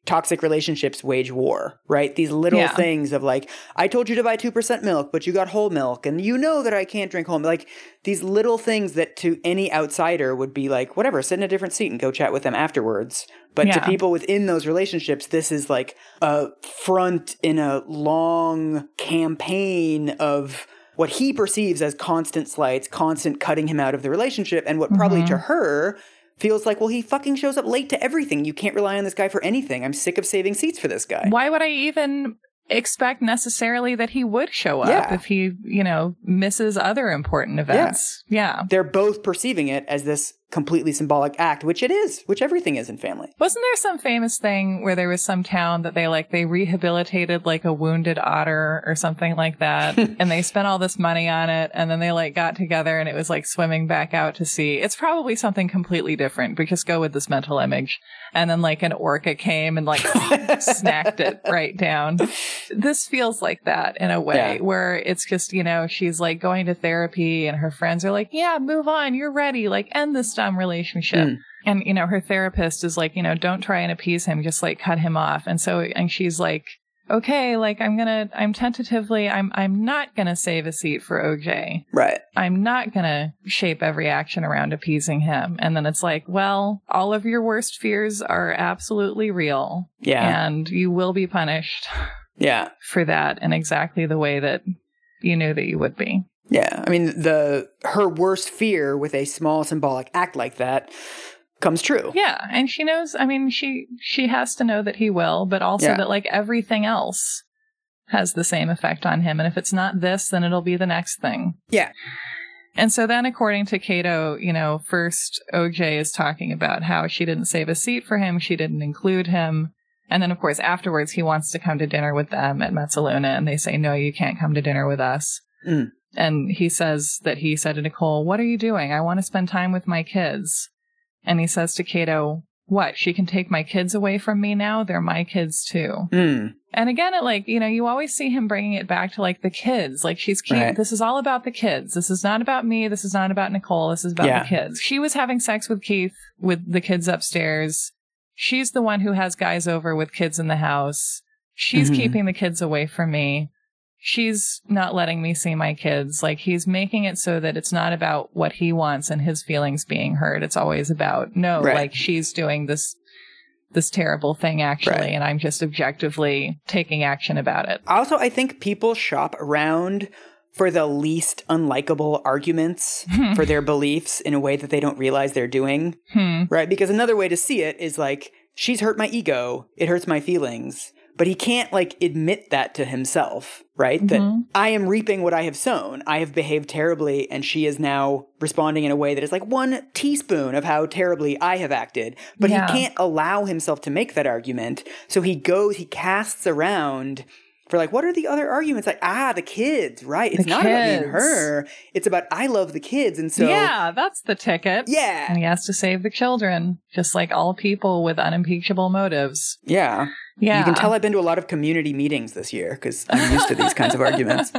toxic relationships wage war, right? These little Yeah. things of like, I told you to buy two percent milk, but you got whole milk. And you know that I can't drink whole milk. Like these little things that to any outsider would be like, whatever, sit in a different seat and go chat with them afterwards. But Yeah. to people within those relationships, this is like a front in a long campaign of what he perceives as constant slights, constant cutting him out of the relationship. And what probably Mm-hmm. to her feels like, well, he fucking shows up late to everything. You can't rely on this guy for anything. I'm sick of saving seats for this guy. Why would I even expect necessarily that he would show up Yeah. if he, you know, misses other important events? Yeah. They're both perceiving it as this completely symbolic act, which it is, which everything is in family. Wasn't there some famous thing where there was some town that they like, they rehabilitated like a wounded otter or something like that, and they spent all this money on it, and then they like got together and it was like swimming back out to sea? It's probably something completely different, but just go with this mental image. And then like an orca came and like snacked it right down. This feels like that in a way, Yeah. where it's just, you know, she's like going to therapy and her friends are like, yeah, move on, you're ready, like end this dumb relationship. Mm. And, you know, her therapist is like, you know, don't try and appease him, just like cut him off. And so, and she's like, okay, like I'm gonna, I'm tentatively, I'm, I'm not gonna save a seat for O J. Right. I'm not gonna shape every action around appeasing him. And then it's like, well, all of your worst fears are absolutely real. Yeah. And you will be punished Yeah. for that in exactly the way that you knew that you would be. Yeah. I mean, the her worst fear with a small symbolic act like that comes true. Yeah, and she knows, I mean, she she has to know that he will, but also Yeah. that like everything else has the same effect on him. And if it's not this, then it'll be the next thing. Yeah. And so then according to Cato, you know, first O J is talking about how she didn't save a seat for him, she didn't include him. And then of course afterwards he wants to come to dinner with them at Mezzaluna, and they say, no, you can't come to dinner with us. Mm. And he says that he said to Nicole, what are you doing? I want to spend time with my kids. And he says to Cato, what? She can take my kids away from me now? They're my kids too. Mm. And again, it like, you know, you always see him bringing it back to like the kids. Like she's cute. Right. This is all about the kids. This is not about me. This is not about Nicole. This is about Yeah. the kids. She was having sex with Keith with the kids upstairs. She's the one who has guys over with kids in the house. She's Mhm. keeping the kids away from me. She's not letting me see my kids. Like he's making it so that it's not about what he wants and his feelings being hurt. It's always about, no, Right. like she's doing this, this terrible thing actually. Right. And I'm just objectively taking action about it. Also, I think people shop around for the least unlikable arguments for their beliefs in a way that they don't realize they're doing. Hmm. Right? Because another way to see it is like, she's hurt my ego. It hurts my feelings. But he can't like admit that to himself, right? That Mhm. I am reaping what I have sown. I have behaved terribly, and she is now responding in a way that is like one teaspoon of how terribly I have acted. But Yeah. he can't allow himself to make that argument. So he goes, he casts around for like, what are the other arguments? Like, ah, the kids, right? It's The not about me and kids. her. It's about I love the kids. And so, yeah, that's the ticket. yeah, And he has to save the children, just like all people with unimpeachable motives. yeah. Yeah. You can tell I've been to a lot of community meetings this year because I'm used to these kinds of arguments.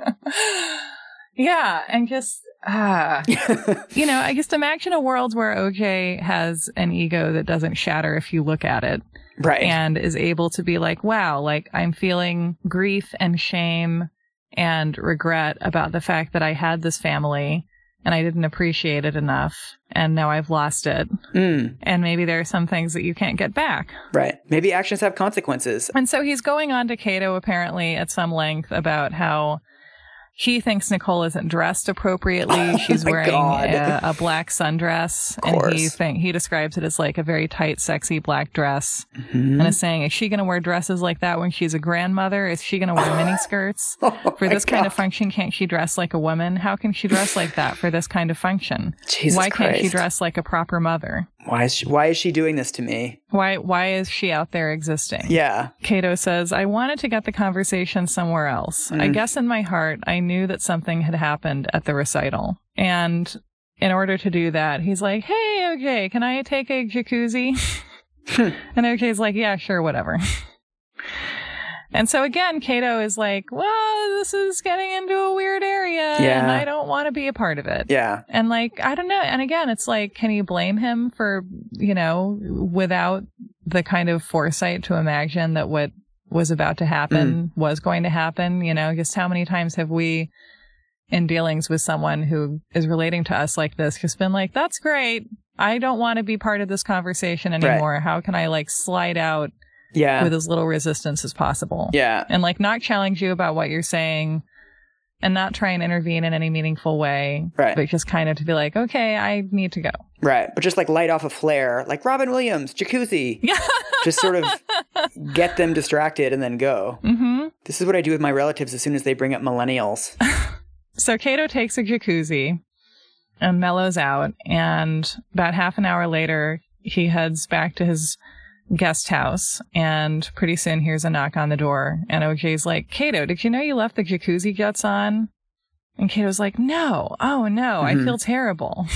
Yeah, and just, ah. You know, I just imagine a world where O J has an ego that doesn't shatter if you look at it. Right. And is able to be like, wow, like I'm feeling grief and shame and regret about the fact that I had this family and I didn't appreciate it enough. And now I've lost it. Mm, And maybe there are some things that you can't get back. right. Maybe actions have consequences. And so he's going on to Cato apparently at some length about how he thinks Nicole isn't dressed appropriately. She's my wearing God. a, a black sundress. Of And he course. think he describes it as like a very tight, sexy black dress. Mhm. And is saying, is she going to wear dresses like that when she's a grandmother? Is she going to wear miniskirts? Oh For my this kind of God. function, can't she dress like a woman? How can she dress like that for this kind of function? Jesus Why can't she Christ. dress like a proper mother? Why is she, why is she doing this to me? Why why is she out there existing? Yeah. Cato says, I wanted to get the conversation somewhere else. I Mm. guess in my heart, I knew that something had happened at the recital. And in order to do that, he's like, hey, O J, can I take a jacuzzi? And O J's like, yeah, sure, whatever. And so again, Cato is like, well, this is getting into a weird area, Yeah. and I don't want to be a part of it. Yeah. And like, I don't know. And again, it's like, can you blame him for, you know, without the kind of foresight to imagine that what was about to happen mm. was going to happen. You know, just how many times have we, in dealings with someone who is relating to us like this, just been like, that's great. I don't want to be part of this conversation anymore. Right. How can I like slide out yeah. with as little resistance as possible? Yeah. And like not challenge you about what you're saying and not try and intervene in any meaningful way. Right. But just kind of to be like, okay, I need to go. Right. But just like light off a flare, like Robin Williams, jacuzzi. Yeah. Just sort of get them distracted and then go. Mm-hmm. This is what I do with my relatives as soon as they bring up millennials. So Cato takes a jacuzzi and mellows out, and about half an hour later, he heads back to his guest house, and pretty soon hears a knock on the door, and O J's like, Cato, did you know you left the jacuzzi jets on? And Cato's like, no, oh no, mm-hmm. I feel terrible.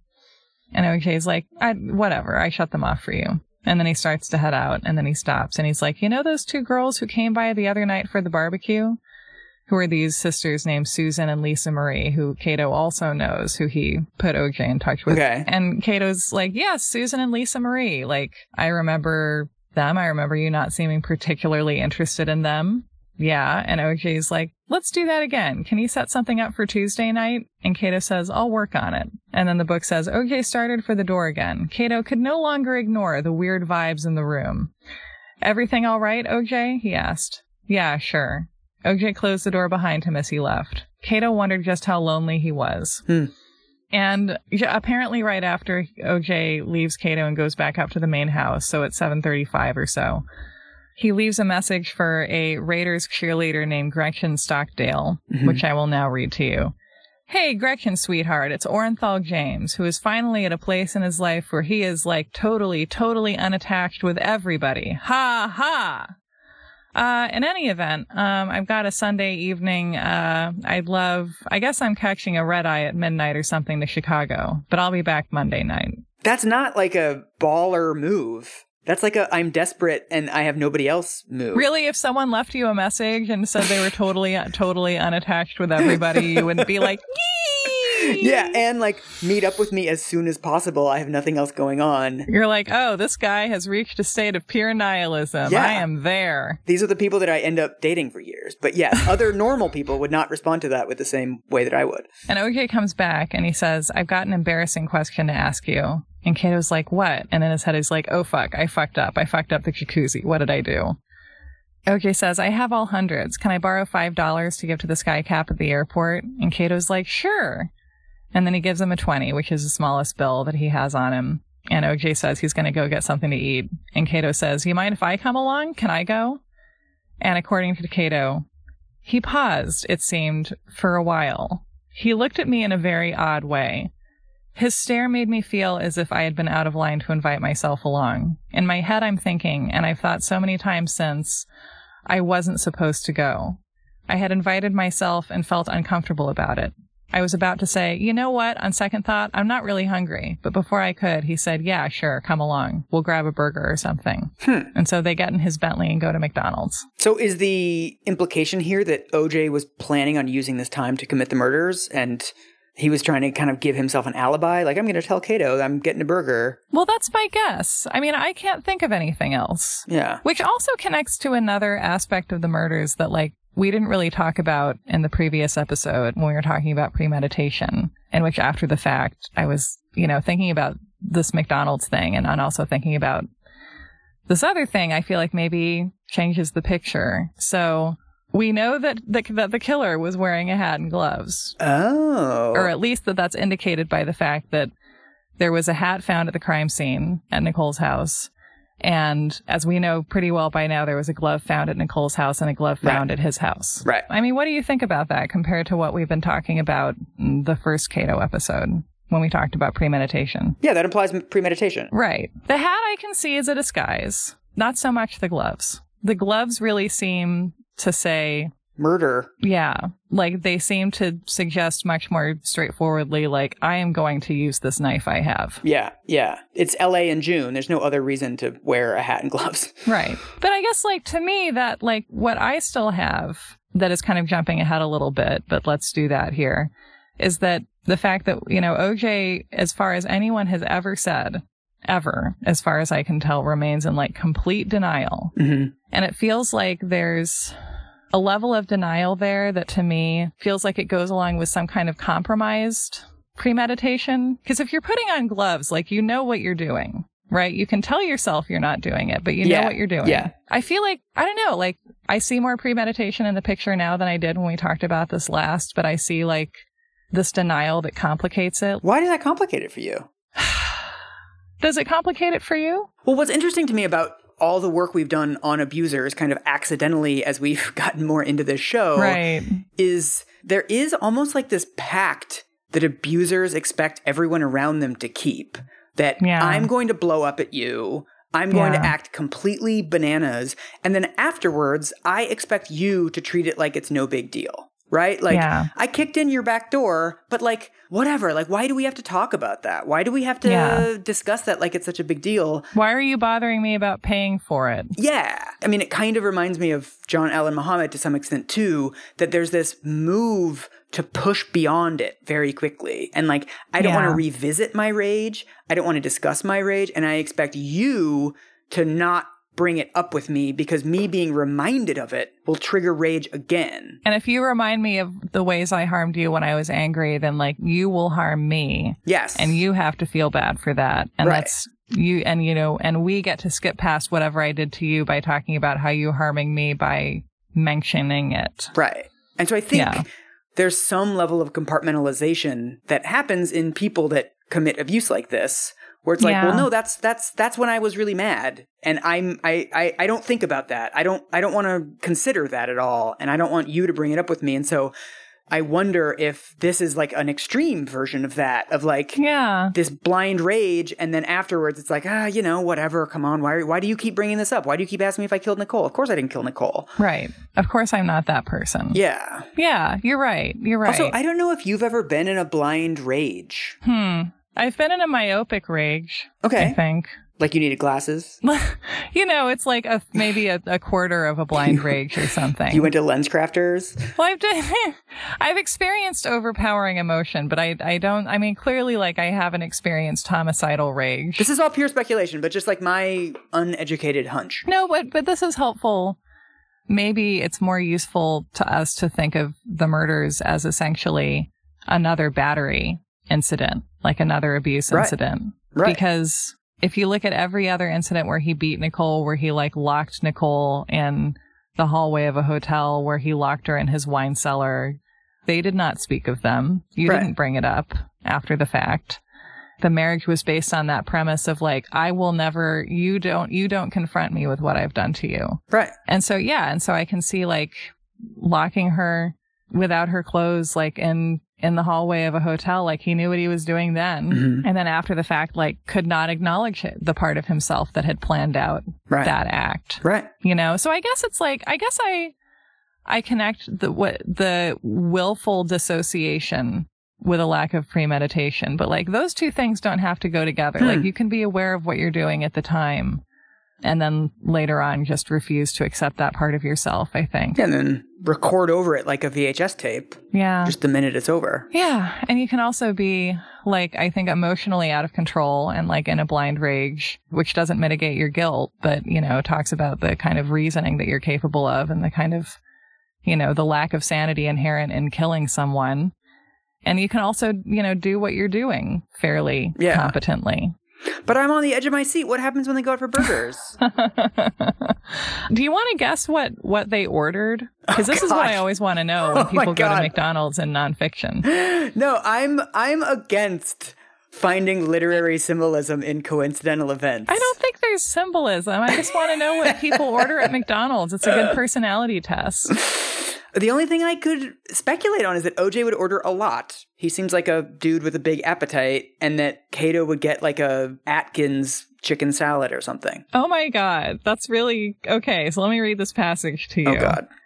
And O J's like, I, whatever, I shut them off for you. And then he starts to head out, and then he stops, and he's like, you know those two girls who came by the other night for the barbecue? Who are these sisters named Susan and Lisa Marie, who Cato also knows, who he put O J in touch with. Okay. And Cato's like, yes, Susan and Lisa Marie. Like, I remember them. I remember you not seeming particularly interested in them. Yeah. And O J's like, let's do that again. Can you set something up for Tuesday night? And Cato says, I'll work on it. And then the book says, O J started for the door again. Cato could no longer ignore the weird vibes in the room. Everything all right, O J? He asked. Yeah, sure. O J closed the door behind him as he left. Cato wondered just how lonely he was. Hmm. And apparently right after O J leaves Cato and goes back up to the main house, so at seven thirty-five or so, he leaves a message for a Raiders cheerleader named Gretchen Stockdale, mm-hmm. which I will now read to you. Hey, Gretchen, sweetheart, it's Orenthal James, who is finally at a place in his life where he is, like, totally, totally unattached with everybody. Ha ha! Uh, in any event, um, I've got a Sunday evening, uh, I'd love, I guess I'm catching a red eye at midnight or something to Chicago, but I'll be back Monday night. That's not like a baller move. That's like a I'm desperate and I have nobody else move. Really? If someone left you a message and said they were totally, totally unattached with everybody, you wouldn't be like, yee! Yeah, and like meet up with me as soon as possible. I have nothing else going on. You're like, oh, this guy has reached a state of pure nihilism. Yeah. I am there. These are the people that I end up dating for years. But yes, other normal people would not respond to that with the same way that I would. And O J comes back and he says, I've got an embarrassing question to ask you. And Cato's like, what? And in his head, he's like, oh, fuck, I fucked up. I fucked up the jacuzzi. What did I do? O J says, I have all hundreds. Can I borrow five dollars to give to the sky cap at the airport? And Cato's like, sure. And then he gives him a twenty, which is the smallest bill that he has on him. And O J says he's going to go get something to eat. And Cato says, you mind if I come along? Can I go? And according to Cato, he paused, it seemed, for a while. He looked at me in a very odd way. His stare made me feel as if I had been out of line to invite myself along. In my head, I'm thinking, and I've thought so many times since, I wasn't supposed to go. I had invited myself and felt uncomfortable about it. I was about to say, you know what, on second thought, I'm not really hungry. But before I could, he said, yeah, sure, come along. We'll grab a burger or something. Hmm. And so they get in his Bentley and go to McDonald's. So is the implication here that O J was planning on using this time to commit the murders and he was trying to kind of give himself an alibi? Like, I'm going to tell Cato I'm getting a burger. Well, that's my guess. I mean, I can't think of anything else. Yeah. Which also connects to another aspect of the murders that, like, we didn't really talk about in the previous episode when we were talking about premeditation, in which after the fact, I was, you know, thinking about this McDonald's thing and I'm also thinking about this other thing I feel like maybe changes the picture. So we know that the, that the killer was wearing a hat and gloves. Oh. Or at least that that's indicated by the fact that there was a hat found at the crime scene at Nicole's house. And as we know pretty well by now, there was a glove found at Nicole's house and a glove found right. at his house. Right. I mean, what do you think about that compared to what we've been talking about in the first Cato episode when we talked about premeditation? Yeah, that implies premeditation. Right. The hat I can see is a disguise. Not so much the gloves. The gloves really seem to say murder. Yeah. Like they seem to suggest much more straightforwardly, like, I am going to use this knife I have. Yeah. Yeah. It's L A in June. There's no other reason to wear a hat and gloves. Right. But I guess, like, to me, that, like, what I still have that is kind of jumping ahead a little bit, but let's do that here, is that the fact that, you know, O J, as far as anyone has ever said, ever, as far as I can tell, remains in like complete denial. Mm-hmm. And it feels like there's a level of denial there that to me feels like it goes along with some kind of compromised premeditation. Because if you're putting on gloves, like, you know what you're doing, right? You can tell yourself you're not doing it, but you yeah. know what you're doing. Yeah. I feel like, I don't know, like, I see more premeditation in the picture now than I did when we talked about this last, but I see like this denial that complicates it. Why does that complicate it for you? Does it complicate it for you? Well, what's interesting to me about all the work we've done on abusers kind of accidentally as we've gotten more into this show right. is there is almost like this pact that abusers expect everyone around them to keep. That yeah. I'm going to blow up at you. I'm going yeah. to act completely bananas. And then afterwards, I expect you to treat it like it's no big deal. Right? Like, yeah. I kicked in your back door, but like, whatever. Like, why do we have to talk about that? Why do we have to yeah. discuss that like it's such a big deal? Why are you bothering me about paying for it? Yeah. I mean, it kind of reminds me of John Allen Muhammad to some extent, too, that there's this move to push beyond it very quickly. And like, I don't yeah. want to revisit my rage. I don't want to discuss my rage. And I expect you to not bring it up with me because me being reminded of it will trigger rage again. And if you remind me of the ways I harmed you when I was angry, then like you will harm me. Yes. And you have to feel bad for that. And right. that's you. And, you know, and we get to skip past whatever I did to you by talking about how you harming me by mentioning it. Right. And so I think yeah. there's some level of compartmentalization that happens in people that commit abuse like this. Where it's like, yeah. well, no, that's that's that's when I was really mad, and I'm I, I I don't think about that. I don't I don't want to consider that at all, and I don't want you to bring it up with me. And so I wonder if this is like an extreme version of that, of like yeah. this blind rage, and then afterwards it's like, ah, you know, whatever. Come on, why why do you keep bringing this up? Why do you keep asking me if I killed Nicole? Of course I didn't kill Nicole. Right. Of course I'm not that person. Yeah. Yeah. You're right. You're right. Also, I don't know if you've ever been in a blind rage. Hmm. I've been in a myopic rage. Okay. I think. Like you needed glasses? You know, it's like a maybe a, a quarter of a blind rage or something. You went to LensCrafters? Well, I've done, I've experienced overpowering emotion, but I I don't, I mean, clearly, like, I haven't experienced homicidal rage. This is all pure speculation, but just like my uneducated hunch. No, but but this is helpful. Maybe it's more useful to us to think of the murders as essentially another battery incident, like another abuse right. incident. Right. Because if you look at every other incident where he beat Nicole, where he like locked Nicole in the hallway of a hotel, where he locked her in his wine cellar, they did not speak of them. You right. didn't bring it up after the fact. The marriage was based on that premise of like, I will never, you don't, you don't confront me with what I've done to you. Right. And so, yeah. And so I can see like locking her without her clothes, like in, in the hallway of a hotel, like he knew what he was doing then. Mm-hmm. And then after the fact, like could not acknowledge it, the part of himself that had planned out right. that act. Right. You know, so I guess it's like, I guess I, I connect the, what, the willful dissociation with a lack of premeditation, but like those two things don't have to go together. Hmm. Like you can be aware of what you're doing at the time and then later on just refuse to accept that part of yourself, I think. And then record over it like a V H S tape. Yeah. Just the minute it's over. Yeah. And you can also be like, I think emotionally out of control and like in a blind rage, which doesn't mitigate your guilt, but, you know, talks about the kind of reasoning that you're capable of and the kind of, you know, the lack of sanity inherent in killing someone. And you can also, you know, do what you're doing fairly yeah. competently. But I'm on the edge of my seat. What happens when they go out for burgers? Do you want to guess what, what they ordered? Because this oh, is what I always want to know when oh, people go to McDonald's in nonfiction. No, I'm I'm against finding literary symbolism in coincidental events. I don't think there's symbolism. I just want to know what people order at McDonald's. It's a good personality test. The only thing I could speculate on is that O J would order a lot. He seems like a dude with a big appetite, and that Cato would get like a Atkins chicken salad or something. Oh my God. That's really... Okay, so let me read this passage to you. Oh God.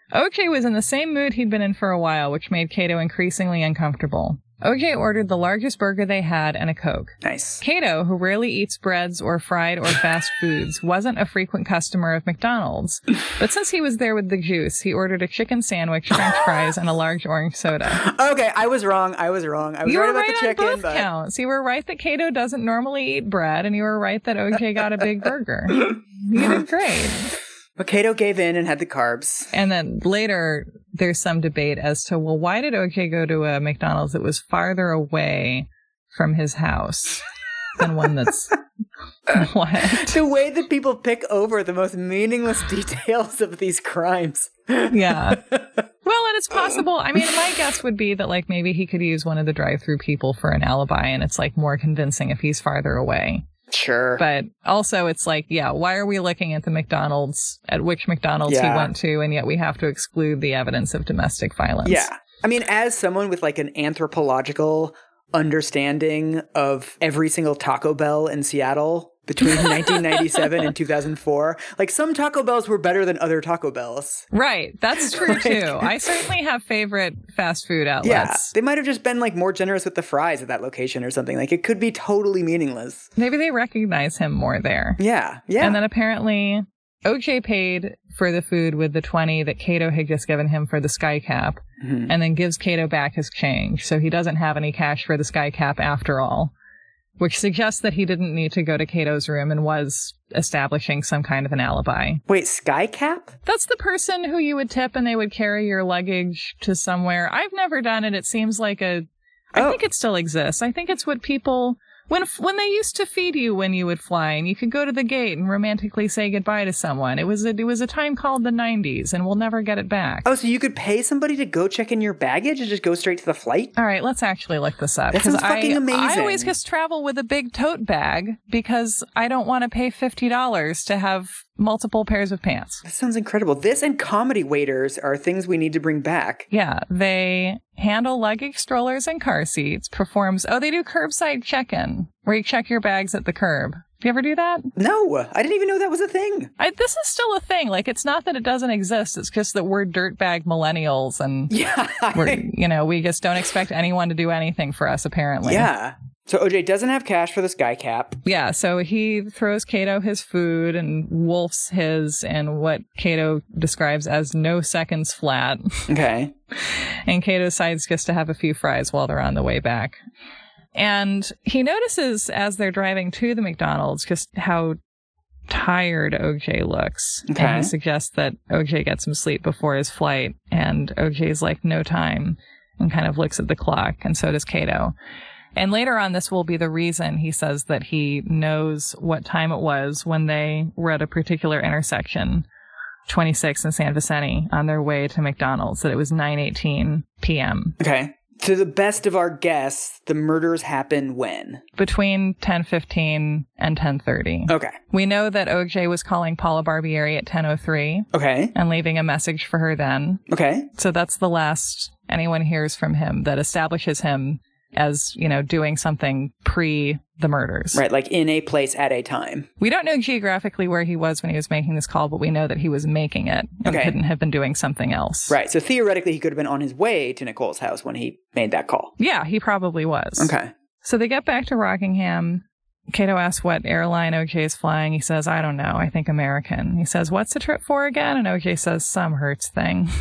O J was in the same mood he'd been in for a while, which made Kato increasingly uncomfortable. O J ordered the largest burger they had and a Coke. Nice. Kato, who rarely eats breads or fried or fast foods, wasn't a frequent customer of McDonald's. But since he was there with the juice, he ordered a chicken sandwich, French fries, and a large orange soda. Okay, I was wrong. I was wrong. I was you right were about right the chicken. on both but... counts. You were right that Kato doesn't normally eat bread, and you were right that O J got a big burger. You did great. But Kato gave in and had the carbs. And then later, there's some debate as to, well, why did O J go to a McDonald's that was farther away from his house than one that's... What? The way that people pick over the most meaningless details of these crimes. Yeah. Well, and it's possible. I mean, my guess would be that, like, maybe he could use one of the drive-thru people for an alibi, and it's, like, more convincing if he's farther away. Sure. But also it's like, yeah, why are we looking at the McDonald's, at which McDonald's yeah. he went to, and yet we have to exclude the evidence of domestic violence? Yeah. I mean, as someone with like an anthropological understanding of every single Taco Bell in Seattle between nineteen ninety-seven and two thousand four, like some Taco Bells were better than other Taco Bells. Right. That's true like, too. I certainly have favorite fast food outlets. Yeah. They might have just been like more generous with the fries at that location or something. Like it could be totally meaningless. Maybe they recognize him more there. Yeah. Yeah. And then apparently O J paid for the food with the twenty that Kato had just given him for the Sky Cap, mm-hmm. and then gives Kato back his change. So he doesn't have any cash for the Sky Cap after all. Which suggests that he didn't need to go to Kato's room and was establishing some kind of an alibi. Wait, Sky Cap? That's the person who you would tip and they would carry your luggage to somewhere. I've never done it. It seems like a... I oh. think it still exists. I think it's what people... When when they used to feed you when you would fly, and you could go to the gate and romantically say goodbye to someone. It was a, it was a time called the nineties, and we'll never get it back. Oh, so you could pay somebody to go check in your baggage and just go straight to the flight? All right, let's actually look this up. That sounds fucking I, amazing. I always just travel with a big tote bag because I don't want to pay fifty dollars to have multiple pairs of pants. That sounds incredible. This and comedy waiters are things we need to bring back. Yeah, they handle luggage, strollers, and car seats, performs... Oh, they do curbside check-in, where you check your bags at the curb. Do you ever do that? No, I didn't even know that was a thing. I, this is still a thing. Like, it's not that it doesn't exist. It's just that we're dirtbag millennials, and yeah. we're, you know, we just don't expect anyone to do anything for us, apparently. Yeah. So O J doesn't have cash for the Sky Cap. Yeah, so he throws Kato his food and wolfs his in what Kato describes as no seconds flat. Okay. And Kato decides just to have a few fries while they're on the way back. And he notices as they're driving to the McDonald's just how tired O J looks. Okay. And he suggests that O J get some sleep before his flight. And O J's like, no time, and kind of looks at the clock. And so does Kato. And later on, this will be the reason he says that he knows what time it was when they were at a particular intersection, twenty-six in San Vicente, on their way to McDonald's, that it was nine eighteen p.m. Okay. To the best of our guess, the murders happen when? Between ten fifteen and ten thirty. Okay. We know that O J was calling Paula Barbieri at ten oh three. Okay. And leaving a message for her then. Okay. So that's the last anyone hears from him that establishes him as, you know, doing something pre the murders. Right, like in a place at a time. We don't know geographically where he was when he was making this call, but we know that he was making it and okay. couldn't have been doing something else. Right, so theoretically he could have been on his way to Nicole's house when he made that call. Yeah, he probably was. Okay. So they get back to Rockingham. Kato asks what airline O J is flying. He says, I don't know, I think American. He says, what's the trip for again? And O J says, some Hertz thing.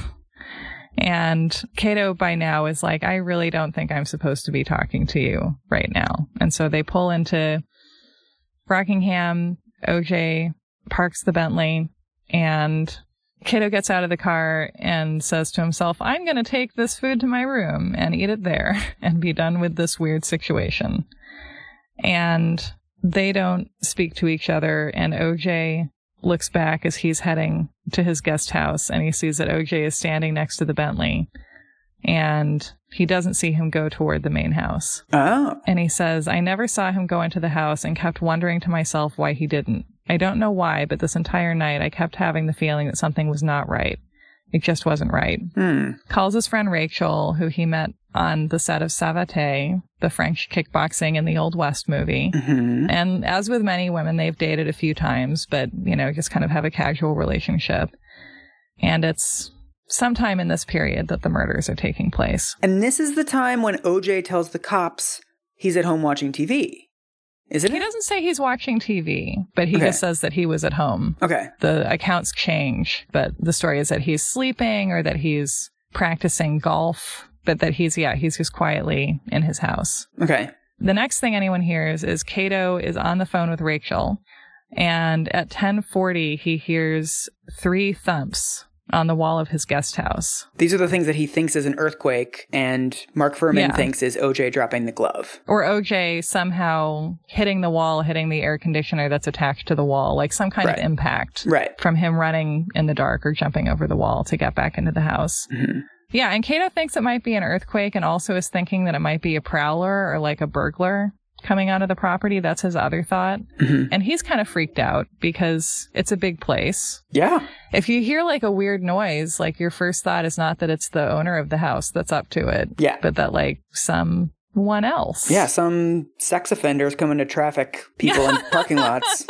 And Kato by now is like, I really don't think I'm supposed to be talking to you right now. And so they pull into Rockingham. O J parks the Bentley, and Kato gets out of the car and says to himself, I'm going to take this food to my room and eat it there and be done with this weird situation. And they don't speak to each other, and O J looks back as he's heading to his guest house, and he sees that O J is standing next to the Bentley, and he doesn't see him go toward the main house. Oh. And he says, I never saw him go into the house and kept wondering to myself why he didn't. I don't know why, but this entire night I kept having the feeling that something was not right. It just wasn't right. Hmm. Calls his friend Rachel, who he met on the set of Savate, the French kickboxing in the Old West movie. Mm-hmm. And as with many women, they've dated a few times, but, you know, just kind of have a casual relationship. And it's sometime in this period that the murders are taking place. And this is the time when O J tells the cops he's at home watching T V. Isn't he it? doesn't say he's watching T V, but he Okay. just says that he was at home. Okay. The accounts change, but the story is that he's sleeping or that he's practicing golf, but that he's, yeah, he's just quietly in his house. Okay. The next thing anyone hears is Cato is on the phone with Rachel, and at ten forty, he hears three thumps on the wall of his guest house. These are the things that he thinks is an earthquake, and Mark Furman Yeah. thinks is O J dropping the glove. Or O J somehow hitting the wall, hitting the air conditioner that's attached to the wall, like some kind Right. of impact Right. from him running in the dark or jumping over the wall to get back into the house. Mm-hmm. Yeah, and Cato thinks it might be an earthquake and also is thinking that it might be a prowler or like a burglar coming out of the property. That's his other thought. Mm-hmm. And he's kind of freaked out because it's a big place. Yeah. If you hear like a weird noise, like your first thought is not that it's the owner of the house that's up to it. Yeah. But that like someone else. Yeah, some sex offenders coming to traffic people in parking lots.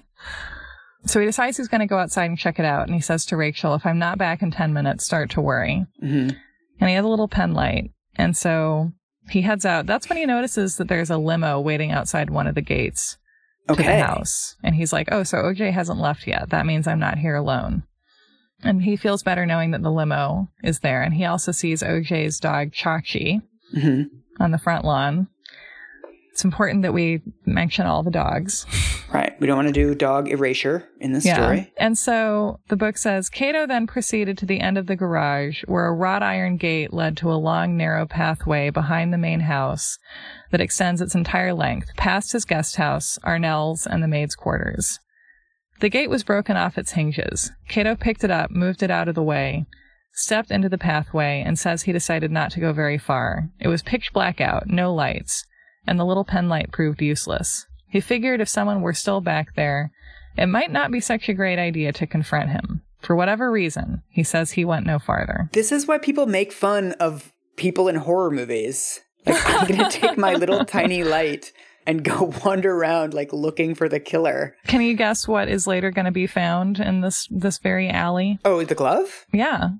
So he decides he's going to go outside and check it out. And he says to Rachel, if I'm not back in ten minutes, start to worry. Mm-hmm. And he has a little pen light. And so he heads out. That's when he notices that there's a limo waiting outside one of the gates to Okay. the house. And he's like, oh, so O J hasn't left yet. That means I'm not here alone. And he feels better knowing that the limo is there. And he also sees O J's dog, Chachi, Mm-hmm. on the front lawn. It's important that we mention all the dogs. Right. We don't want to do dog erasure in this story. And so the book says, Cato then proceeded to the end of the garage where a wrought iron gate led to a long, narrow pathway behind the main house that extends its entire length, past his guest house, Arnell's, and the maid's quarters. The gate was broken off its hinges. Cato picked it up, moved it out of the way, stepped into the pathway, and says he decided not to go very far. It was pitch black out, no lights, and the little pen light proved useless. He figured if someone were still back there, it might not be such a great idea to confront him. For whatever reason, he says he went no farther. This is why people make fun of people in horror movies. Like, I'm going to take my little tiny light and go wander around, like, looking for the killer. Can you guess what is later going to be found in this this very alley? Oh, the glove? Yeah.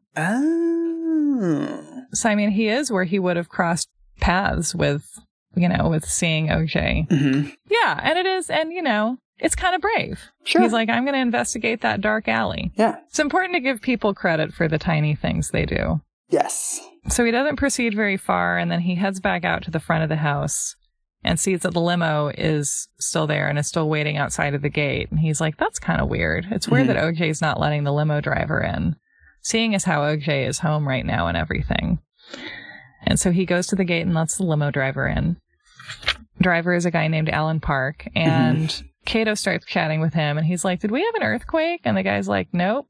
Oh. So, I mean, he is where he would have crossed paths with, you know, with seeing O J. Mm-hmm. Yeah, and it is, and, you know, it's kind of brave. Sure. He's like, I'm going to investigate that dark alley. Yeah. It's important to give people credit for the tiny things they do. Yes. So he doesn't proceed very far, and then he heads back out to the front of the house and sees that the limo is still there and is still waiting outside of the gate. And he's like, that's kind of weird. It's weird Mhm. that O J's not letting the limo driver in, seeing as how O J is home right now and everything. And so he goes to the gate and lets the limo driver in. Driver is a guy named Alan Park, and mm-hmm. Cato starts chatting with him, and he's like, did we have an earthquake? And the guy's like, nope.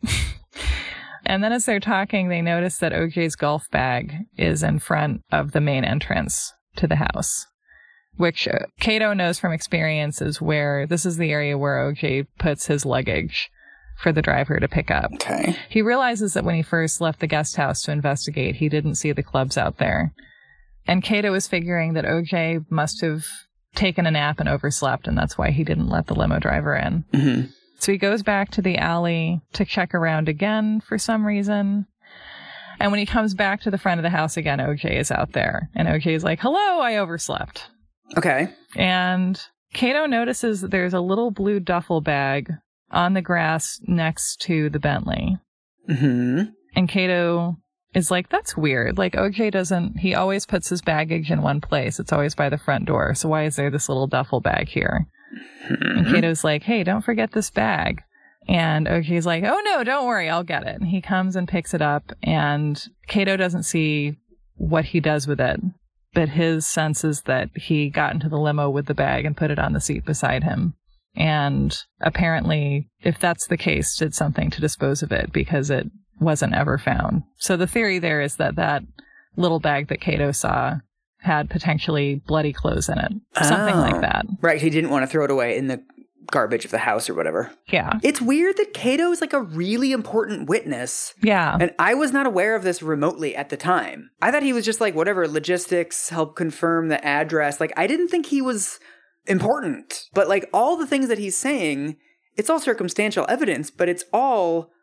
And then as they're talking, they notice that O J's golf bag is in front of the main entrance to the house, which uh, Cato knows from experience is where this is the area where O J puts his luggage for the driver to pick up. Okay. He realizes that when he first left the guest house to investigate, he didn't see the clubs out there. And Cato is figuring that O J must have taken a nap and overslept, and that's why he didn't let the limo driver in. Mm-hmm. So he goes back to the alley to check around again for some reason. And when he comes back to the front of the house again, O J is out there. And O J is like, hello, I overslept. Okay. And Cato notices that there's a little blue duffel bag on the grass next to the Bentley. Mm-hmm. And Cato is like, that's weird. Like, O J doesn't, he always puts his baggage in one place. It's always by the front door. So why is there this little duffel bag here? Mm-hmm. And Cato's like, hey, don't forget this bag. And O J's like, oh no, don't worry, I'll get it. And he comes and picks it up, and Cato doesn't see what he does with it. But his sense is that he got into the limo with the bag and put it on the seat beside him. And apparently, if that's the case, did something to dispose of it because it wasn't ever found. So the theory there is that that little bag that Cato saw had potentially bloody clothes in it. Something oh. like that. Right, he didn't want to throw it away in the garbage of the house or whatever. Yeah. It's weird that Cato is like a really important witness. Yeah. And I was not aware of this remotely at the time. I thought he was just like, whatever, logistics, help confirm the address. Like, I didn't think he was important. But like all the things that he's saying, it's all circumstantial evidence, but it's all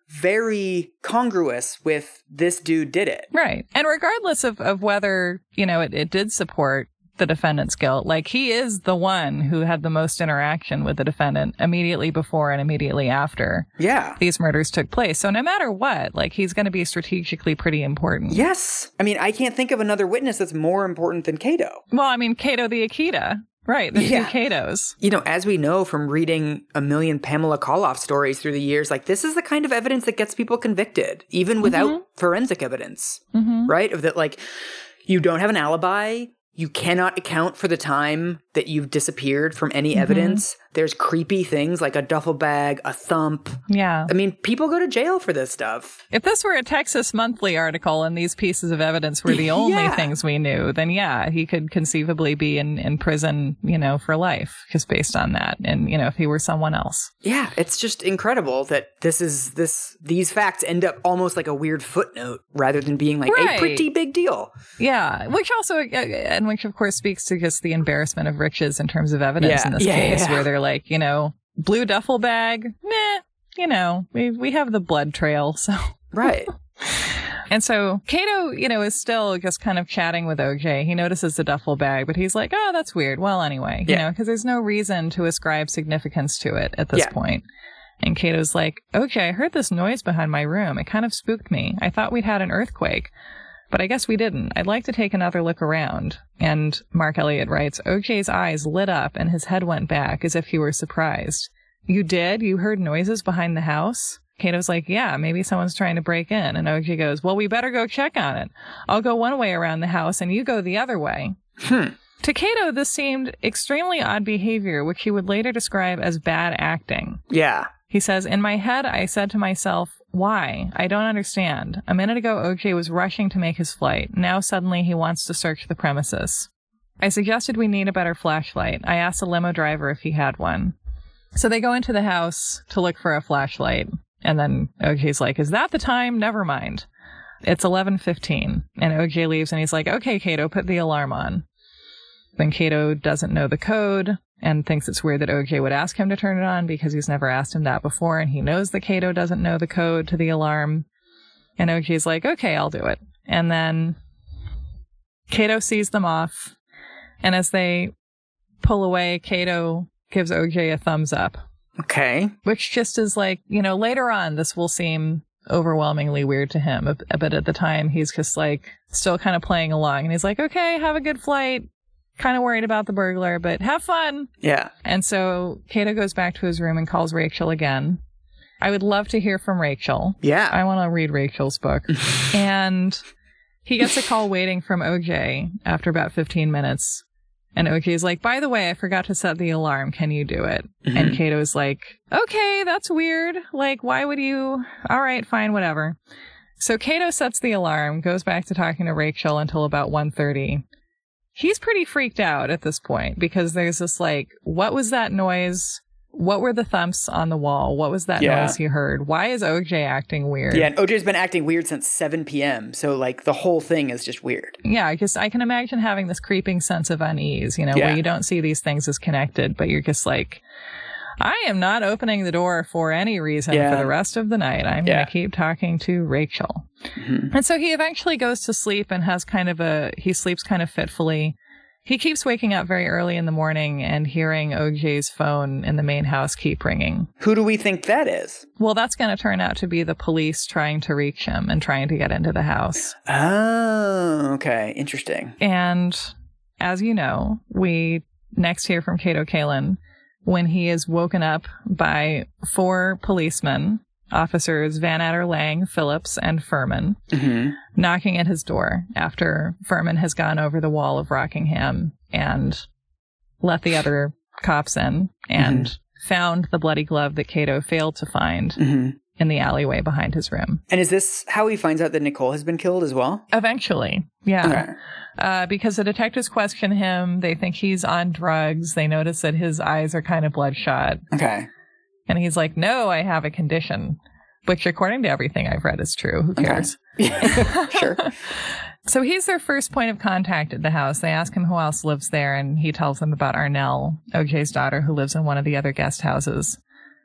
very congruous with this dude did it. Right. And regardless of, of whether, you know, it, it did support the defendant's guilt, like he is the one who had the most interaction with the defendant immediately before and immediately after yeah. these murders took place. So no matter what, like he's going to be strategically pretty important. Yes. I mean, I can't think of another witness that's more important than Cato. Well, I mean, Cato the Akita. Right, the yeah. two Catos. You know, as we know from reading a million Pamela Koloff stories through the years, like this is the kind of evidence that gets people convicted, even without mm-hmm. forensic evidence, mm-hmm. right? Of that, like, you don't have an alibi. You cannot account for the time that you've disappeared from any mm-hmm. evidence. There's creepy things like a duffel bag, a thump. Yeah. I mean, people go to jail for this stuff. If this were a Texas Monthly article and these pieces of evidence were the only yeah. things we knew, then yeah, he could conceivably be in, in prison, you know, for life, just based on that. And, you know, if he were someone else. Yeah, it's just incredible that this is this, these facts end up almost like a weird footnote rather than being like right. a pretty big deal. Yeah, which also, and which of course speaks to just the embarrassment of riches in terms of evidence yeah. in this yeah, case, yeah. where they're like, you know, blue duffel bag, meh, you know, we we have the blood trail, so. Right. And so Cato, you know, is still just kind of chatting with O J. He notices the duffel bag, but he's like, oh, that's weird. Well, anyway, you yeah. know, because there's no reason to ascribe significance to it at this yeah. point. And Cato's like, O J, I heard this noise behind my room. It kind of spooked me. I thought we'd had an earthquake. But I guess we didn't. I'd like to take another look around. And Mark Elliott writes, O J's eyes lit up and his head went back as if he were surprised. You did? You heard noises behind the house? Cato's like, yeah, maybe someone's trying to break in. And O J goes, well, we better go check on it. I'll go one way around the house and you go the other way. Hmm. To Cato, this seemed extremely odd behavior, which he would later describe as bad acting. Yeah. He says, in my head, I said to myself, why? I don't understand. A minute ago, O J was rushing to make his flight. Now suddenly he wants to search the premises. I suggested we need a better flashlight. I asked the limo driver if he had one. So they go into the house to look for a flashlight. And then O J's like, is that the time? Never mind. It's eleven fifteen. And O J leaves and he's like, okay, Cato, put the alarm on. Then Cato doesn't know the code and thinks it's weird that O J would ask him to turn it on because he's never asked him that before, and he knows that Cato doesn't know the code to the alarm. And O J's like, okay, I'll do it. And then Cato sees them off, and as they pull away, Cato gives O J a thumbs up. Okay. Which just is like, you know, later on, this will seem overwhelmingly weird to him, but at the time, he's just like, still kind of playing along, and he's like, okay, have a good flight. Kind of worried about the burglar, but have fun. Yeah. And so Cato goes back to his room and calls Rachel again. I would love to hear from Rachel. Yeah. I want to read Rachel's book. And he gets a call waiting from O J after about fifteen minutes. And O J's like, by the way, I forgot to set the alarm. Can you do it? Mm-hmm. And Cato's like, okay, that's weird. Like, why would you? All right, fine, whatever. So Cato sets the alarm, goes back to talking to Rachel until about one thirty. He's pretty freaked out at this point because there's this like, what was that noise? What were the thumps on the wall? What was that yeah. noise he heard? Why is O J acting weird? Yeah, and O J's been acting weird since seven p.m. So like the whole thing is just weird. Yeah, because I can imagine having this creeping sense of unease, you know, yeah. where you don't see these things as connected, but you're just like, I am not opening the door for any reason yeah. for the rest of the night. I'm yeah. going to keep talking to Rachel. Mm-hmm. And so he eventually goes to sleep and has kind of a, he sleeps kind of fitfully. He keeps waking up very early in the morning and hearing O J's phone in the main house keep ringing. Who do we think that is? Well, that's going to turn out to be the police trying to reach him and trying to get into the house. Oh, okay. Interesting. And as you know, we next hear from Cato Kalin when he is woken up by four policemen, officers Van Adder, Lang, Phillips, and Furman, mm-hmm. knocking at his door after Furman has gone over the wall of Rockingham and let the other cops in and mm-hmm. found the bloody glove that Cato failed to find mm-hmm. in the alleyway behind his room. And is this how he finds out that Nicole has been killed as well? Eventually, yeah. Okay. Uh, because the detectives question him. They think he's on drugs. They notice that his eyes are kind of bloodshot. Okay. And he's like, no, I have a condition, which according to everything I've read is true. Who cares? Okay. Sure. So he's their first point of contact at the house. They ask him who else lives there, and he tells them about Arnell, O J's daughter, who lives in one of the other guest houses.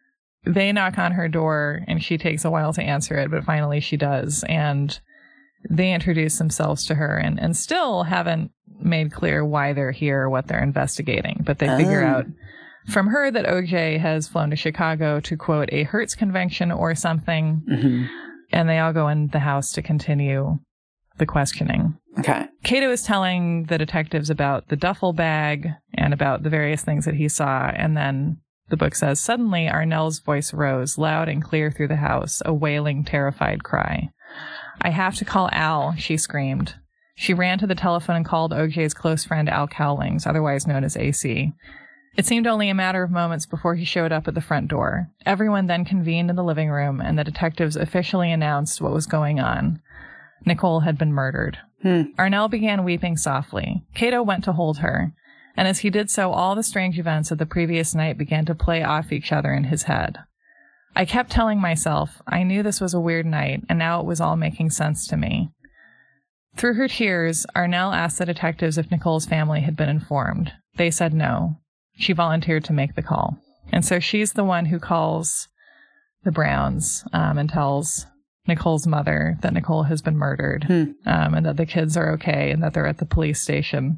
they knock on her door and she takes a while to answer it, but finally she does. And they introduce themselves to her and, and still haven't made clear why they're here or what they're investigating. But they oh. figure out from her that O J has flown to Chicago to, quote, a Hertz convention or something. Mm-hmm. And they all go in the house to continue the questioning. Okay. Cato is telling the detectives about the duffel bag and about the various things that he saw. And then the book says, suddenly Arnell's voice rose loud and clear through the house, a wailing, terrified cry. I have to call Al, she screamed. She ran to the telephone and called O J's close friend Al Cowlings, otherwise known as A C. It seemed only a matter of moments before he showed up at the front door. Everyone then convened in the living room, and the detectives officially announced what was going on. Nicole had been murdered. Hmm. Arnell began weeping softly. Cato went to hold her, and as he did so, all the strange events of the previous night began to play off each other in his head. I kept telling myself, I knew this was a weird night, and now it was all making sense to me. Through her tears, Arnell asked the detectives if Nicole's family had been informed. They said no. She volunteered to make the call. And so she's the one who calls the Browns um, and tells Nicole's mother that Nicole has been murdered hmm. um, and that the kids are okay and that they're at the police station.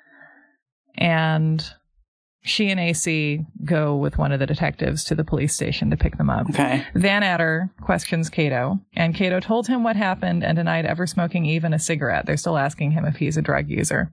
And she and A C go with one of the detectives to the police station to pick them up. Okay. Van Adder questions Cato, and Cato told him what happened and denied ever smoking even a cigarette. They're still asking him if he's a drug user.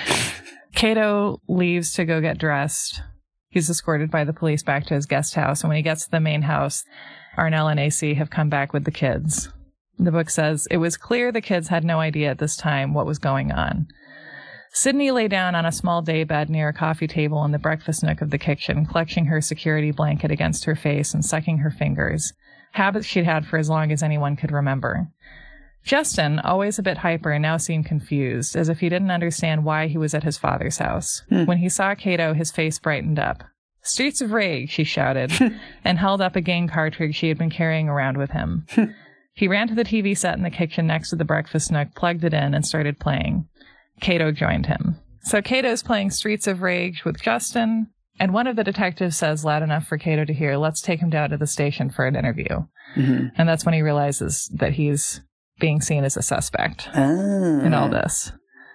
Cato leaves to go get dressed. He's escorted by the police back to his guest house, and when he gets to the main house, Arnell and A C have come back with the kids. The book says, it was clear the kids had no idea at this time what was going on. Sydney lay down on a small daybed near a coffee table in the breakfast nook of the kitchen, clutching her security blanket against her face and sucking her fingers, habits she'd had for as long as anyone could remember. Justin, always a bit hyper, now seemed confused, as if he didn't understand why he was at his father's house. Hmm. When he saw Cato, his face brightened up. Streets of Rage, she shouted, and held up a game cartridge she had been carrying around with him. He ran to the T V set in the kitchen next to the breakfast nook, plugged it in, and started playing. Cato joined him. So Cato's playing Streets of Rage with Justin, and one of the detectives says loud enough for Cato to hear, let's take him down to the station for an interview. Mm-hmm. And that's when he realizes that he's being seen as a suspect oh. in all this.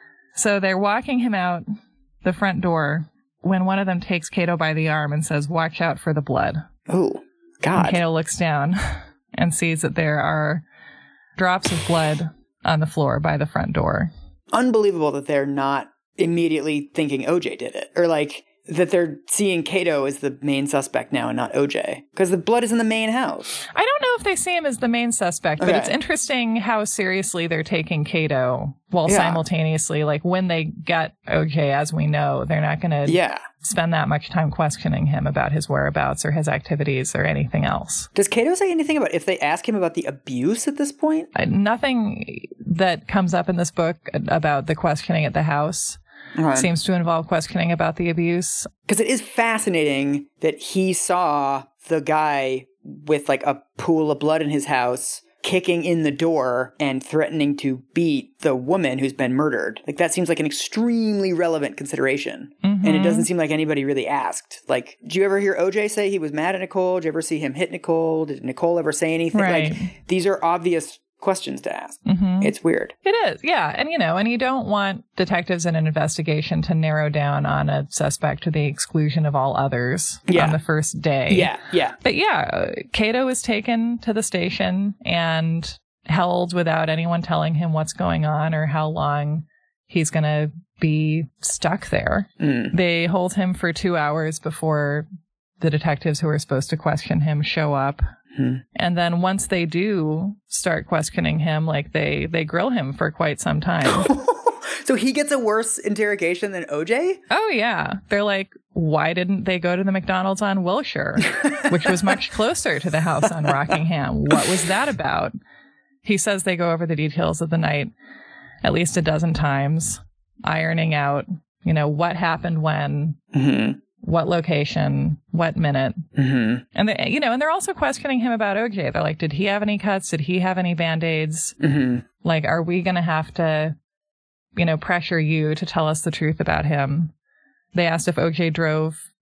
So they're walking him out the front door when one of them takes Cato by the arm and says, watch out for the blood. Oh, God. And Cato looks down and sees that there are drops of blood on the floor by the front door. Unbelievable that they're not immediately thinking O J did it. Or like that they're seeing Cato as the main suspect now and not O J. Because the blood is in the main house. I don't know if they see him as the main suspect, okay. but it's interesting how seriously they're taking Cato while yeah. simultaneously, like when they get O J, as we know, they're not going to yeah. spend that much time questioning him about his whereabouts or his activities or anything else. Does Cato say anything about if they ask him about the abuse at this point? Uh, nothing that comes up in this book about the questioning at the house. Uh-huh. Seems to involve questioning about the abuse. Because it is fascinating that he saw the guy with like a pool of blood in his house kicking in the door and threatening to beat the woman who's been murdered. Like that seems like an extremely relevant consideration. Mm-hmm. And it doesn't seem like anybody really asked. Like, did you ever hear O J say he was mad at Nicole? Did you ever see him hit Nicole? Did Nicole ever say anything? Right. Like, these are obvious questions to ask. Mm-hmm. It's weird. It is, yeah. And, you know, and you don't want detectives in an investigation to narrow down on a suspect to the exclusion of all others yeah. on the first day. Yeah, yeah. But yeah, Cato is taken to the station and held without anyone telling him what's going on or how long he's going to be stuck there. Mm. They hold him for two hours before the detectives who are supposed to question him show up. Hmm. And then once they do start questioning him, like they, they grill him for quite some time. So he gets a worse interrogation than O J? Oh, yeah. They're like, why didn't they go to the McDonald's on Wilshire, which was much closer to the house on Rockingham? What was that about? He says they go over the details of the night at least a dozen times, ironing out, you know, what happened when. Mm-hmm. What location, what minute. Mm-hmm. And, they, you know, and they're also questioning him about O J. They're like, did he have any cuts? Did he have any Band-Aids? Mm-hmm. Like, are we going to have to, you know, pressure you to tell us the truth about him? They asked if O J drove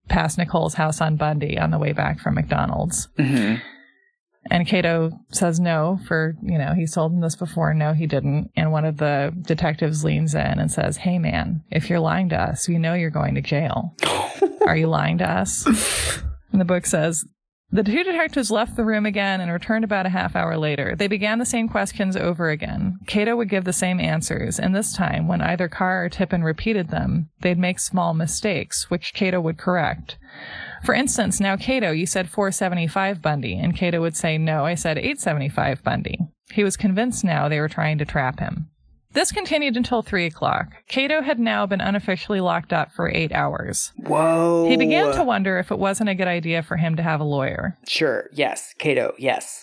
past Nicole's house on Bundy on the way back from McDonald's. Mm-hmm. And Cato says no for, you know, he's told him this before. No, he didn't. And one of the detectives leans in and says, hey, man, if you're lying to us, we know you're going to jail. Are you lying to us? And the book says, the two detectives left the room again and returned about a half hour later. They began the same questions over again. Cato would give the same answers, and this time, when either Carr or Tippin repeated them, they'd make small mistakes, which Cato would correct. For instance, now, Cato, you said four seventy-five Bundy, and Cato would say, no, I said eight seventy-five Bundy. He was convinced now they were trying to trap him. This continued until three o'clock. Cato had now been unofficially locked up for eight hours. Whoa. He began to wonder if it wasn't a good idea for him to have a lawyer. Sure. Yes. Cato. Yes.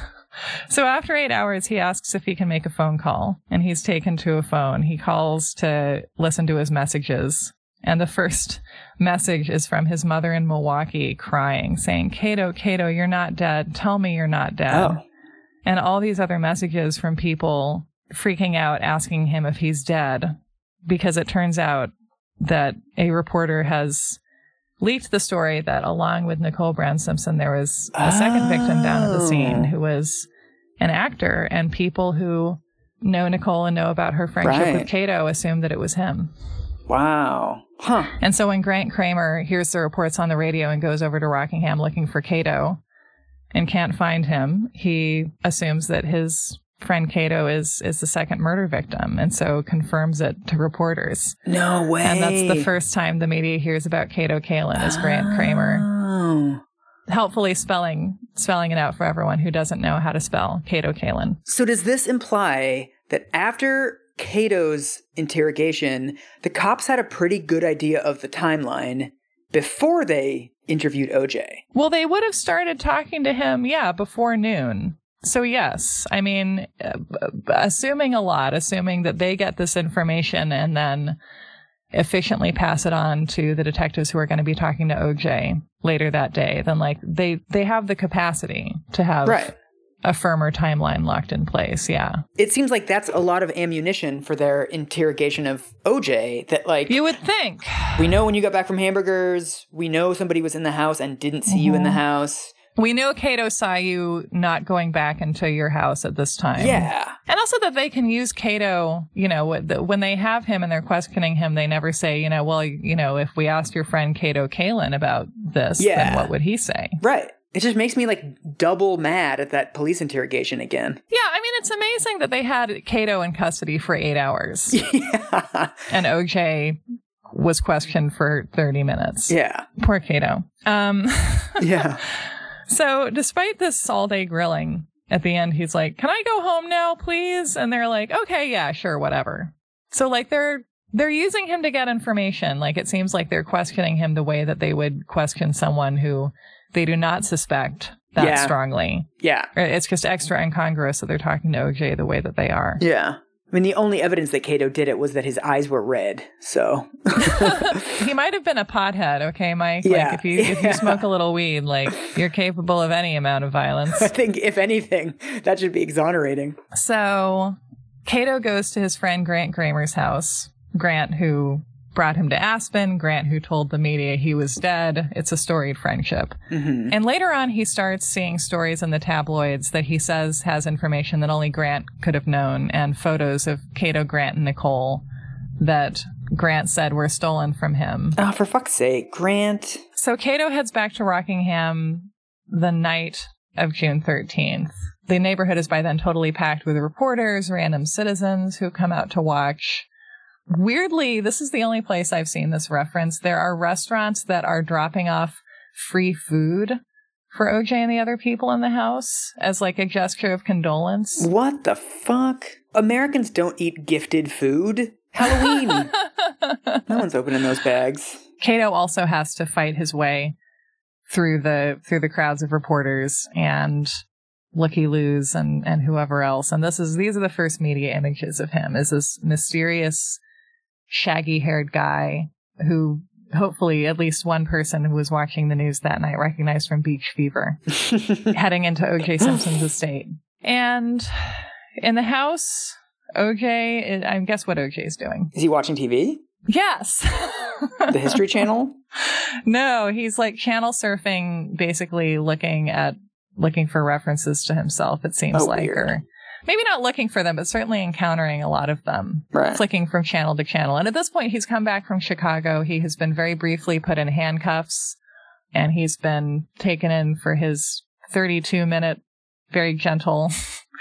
So after eight hours, he asks if he can make a phone call, and he's taken to a phone. He calls to listen to his messages. And the first message is from his mother in Milwaukee crying, saying, Cato, Cato, you're not dead. Tell me you're not dead. Oh. And all these other messages from people freaking out, asking him if he's dead, because it turns out that a reporter has leaked the story that along with Nicole Brown Simpson, there was a second oh. victim down at the scene who was an actor, and people who know Nicole and know about her friendship right. with Cato assumed that it was him. Wow. Huh. And so when Grant Kramer hears the reports on the radio and goes over to Rockingham looking for Cato and can't find him, he assumes that his friend Cato is is the second murder victim, and so confirms it to reporters. No way. And that's the first time the media hears about Cato Kalin is Grant oh. Kramer. Helpfully spelling spelling it out for everyone who doesn't know how to spell Cato Kalin. So does this imply that after Cato's interrogation, the cops had a pretty good idea of the timeline before they interviewed O J? Well, they would have started talking to him, yeah, before noon. So yes, I mean, uh, assuming a lot, assuming that they get this information and then efficiently pass it on to the detectives who are going to be talking to O J later that day, then like they, they have the capacity to have right. a firmer timeline locked in place. Yeah. It seems like that's a lot of ammunition for their interrogation of O J, that like you would think. We know when you got back from Hamburgers, we know somebody was in the house and didn't see mm-hmm. you in the house. We know Cato saw you not going back into your house at this time. Yeah. And also that they can use Cato, you know, when they have him and they're questioning him, they never say, you know, well, you know, if we asked your friend Cato Kalin about this, yeah. then what would he say? Right. It just makes me like double mad at that police interrogation again. Yeah. I mean, it's amazing that they had Cato in custody for eight hours. Yeah. And O J was questioned for thirty minutes. Yeah. Poor Cato. Um, yeah. So despite this all-day grilling, at the end, he's like, can I go home now, please? And they're like, okay, yeah, sure, whatever. So, like, they're they're using him to get information. Like, it seems like they're questioning him the way that they would question someone who they do not suspect that yeah. strongly. Yeah. It's just extra incongruous that they're talking to O J the way that they are. Yeah. I mean, the only evidence that Cato did it was that his eyes were red, so. He might have been a pothead, okay, Mike? Yeah. Like, if you, if you smoke a little weed, like, you're capable of any amount of violence. I think, if anything, that should be exonerating. So, Cato goes to his friend Grant Kramer's house. Grant, who brought him to Aspen. Grant, who told the media he was dead. It's a storied friendship. Mm-hmm. And later on, he starts seeing stories in the tabloids that he says has information that only Grant could have known, and photos of Cato, Grant, and Nicole that Grant said were stolen from him. Oh, for fuck's sake, Grant. So Cato heads back to Rockingham the night of June thirteenth. The neighborhood is by then totally packed with reporters, random citizens who come out to watch. Weirdly, this is the only place I've seen this reference. There are restaurants that are dropping off free food for O J and the other people in the house as like a gesture of condolence. What the fuck? Americans don't eat gifted food. Halloween. No one's opening those bags. Cato also has to fight his way through the through the crowds of reporters and looky-loos and, and whoever else. And this is these are the first media images of him as this mysterious, shaggy-haired guy who hopefully at least one person who was watching the news that night recognized from Beach Fever, heading into O J Simpson's estate. And in the house, O J, is, I guess what O J is doing. Is he watching T V? Yes. The History Channel? No, he's like channel surfing, basically looking at looking for references to himself, it seems oh, like. Weird. Or maybe not looking for them, but certainly encountering a lot of them. Right. Flicking from channel to channel. And at this point, he's come back from Chicago. He has been very briefly put in handcuffs, and he's been taken in for his thirty-two minute, very gentle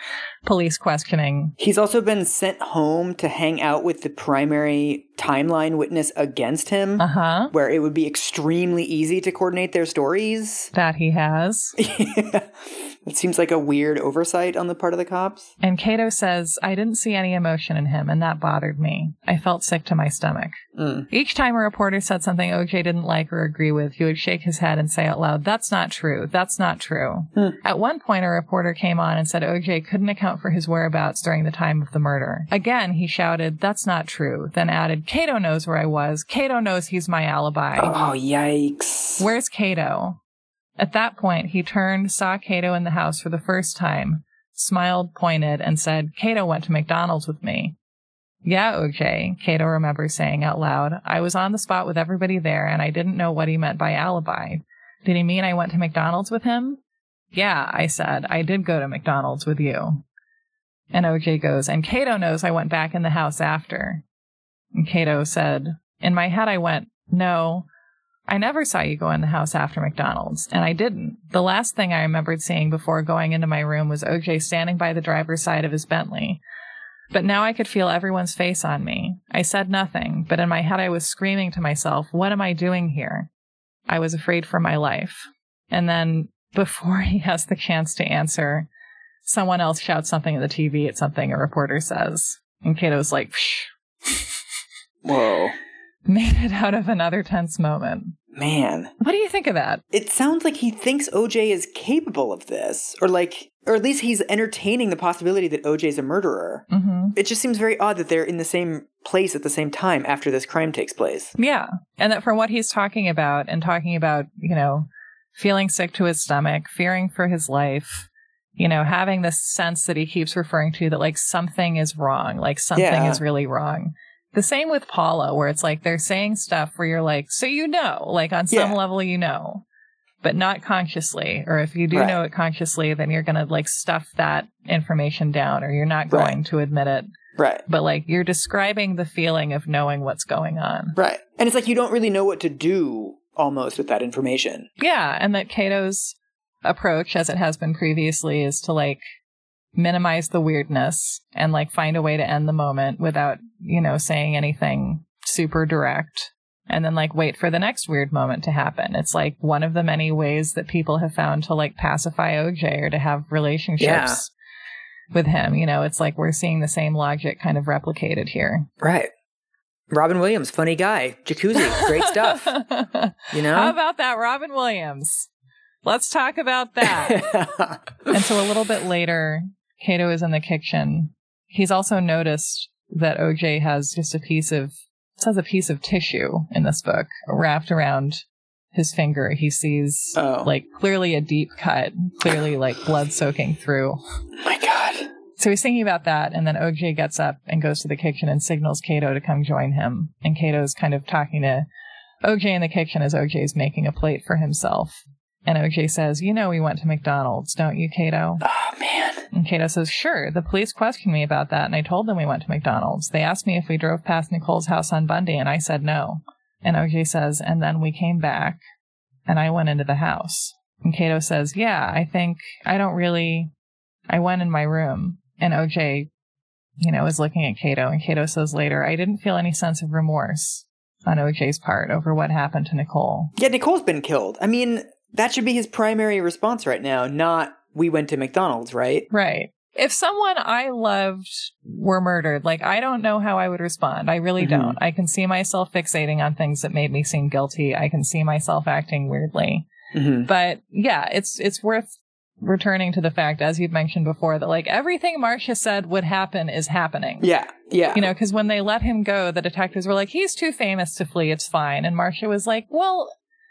police questioning. He's also been sent home to hang out with the primary timeline witness against him, Uh-huh. where it would be extremely easy to coordinate their stories. That he has. Yeah. It seems like a weird oversight on the part of the cops. And Cato says, I didn't see any emotion in him, and that bothered me. I felt sick to my stomach. Mm. Each time a reporter said something O J didn't like or agree with, he would shake his head and say out loud, that's not true. That's not true. Mm. At one point, a reporter came on and said O J couldn't account for his whereabouts during the time of the murder. Again, he shouted, that's not true. Then added, Cato knows where I was. Cato knows he's my alibi. Oh, yikes. Where's Cato? At that point, he turned, saw Cato in the house for the first time, smiled, pointed, and said, Cato went to McDonald's with me. Yeah, O J, Cato remembers saying out loud. I was on the spot with everybody there, and I didn't know what he meant by alibi. Did he mean I went to McDonald's with him? Yeah, I said, I did go to McDonald's with you. And O J goes, and Cato knows I went back in the house after. And Cato said, in my head I went, no, I never saw you go in the house after McDonald's, and I didn't. The last thing I remembered seeing before going into my room was O J standing by the driver's side of his Bentley. But now I could feel everyone's face on me. I said nothing, but in my head I was screaming to myself, what am I doing here? I was afraid for my life. And then, before he has the chance to answer, someone else shouts something at the T V at something a reporter says. And Cato's like, psh. Whoa. Made it out of another tense moment. Man. What do you think of that? It sounds like he thinks O J is capable of this, or like, or at least he's entertaining the possibility that O J's a murderer. Mm-hmm. It just seems very odd that they're in the same place at the same time after this crime takes place. Yeah. And that from what he's talking about, and talking about, you know, feeling sick to his stomach, fearing for his life, you know, having this sense that he keeps referring to that like something is wrong, like something Yeah. is really wrong. The same with Paula, where it's like they're saying stuff where you're like, so you know, like on some Yeah. level you know, but not consciously. Or if you do Right. know it consciously, then you're going to like stuff that information down, or you're not going Right. to admit it. Right. But like you're describing the feeling of knowing what's going on. Right. And it's like you don't really know what to do almost with that information. Yeah. And that Cato's approach, as it has been previously, is to like minimize the weirdness and like find a way to end the moment without, you know, saying anything super direct, and then like wait for the next weird moment to happen. It's like one of the many ways that people have found to like pacify O J or to have relationships Yeah. with him. You know, it's like we're seeing the same logic kind of replicated here. Right. Robin Williams, funny guy. Jacuzzi, great stuff. You know? How about that, Robin Williams? Let's talk about that. And so a little bit later, Cato is in the kitchen. He's also noticed that O J has just a piece of, it says a piece of tissue in this book wrapped around his finger. He sees Oh. like clearly a deep cut, clearly like blood soaking through. Oh my God. So he's thinking about that, and then O J gets up and goes to the kitchen and signals Cato to come join him. And Cato's kind of talking to O J in the kitchen as O J's making a plate for himself. And O J says, you know we went to McDonald's, don't you, Cato? Oh, man. And Cato says, sure. The police questioned me about that, and I told them we went to McDonald's. They asked me if we drove past Nicole's house on Bundy, and I said no. And O J says, and then we came back, and I went into the house. And Cato says, yeah, I think, I don't really, I went in my room. And O J, you know, is looking at Cato, and Cato says later, I didn't feel any sense of remorse on O J's part over what happened to Nicole. Yeah, Nicole's been killed. I mean, that should be his primary response right now, not we went to McDonald's, right? Right. If someone I loved were murdered, like, I don't know how I would respond. I really Mhm. don't. I can see myself fixating on things that made me seem guilty. I can see myself acting weirdly. Mm-hmm. But yeah, it's it's worth returning to the fact, as you've mentioned before, that like everything Marcia said would happen is happening. Yeah, yeah. You know, because when they let him go, the detectives were like, he's too famous to flee. It's fine. And Marcia was like, well,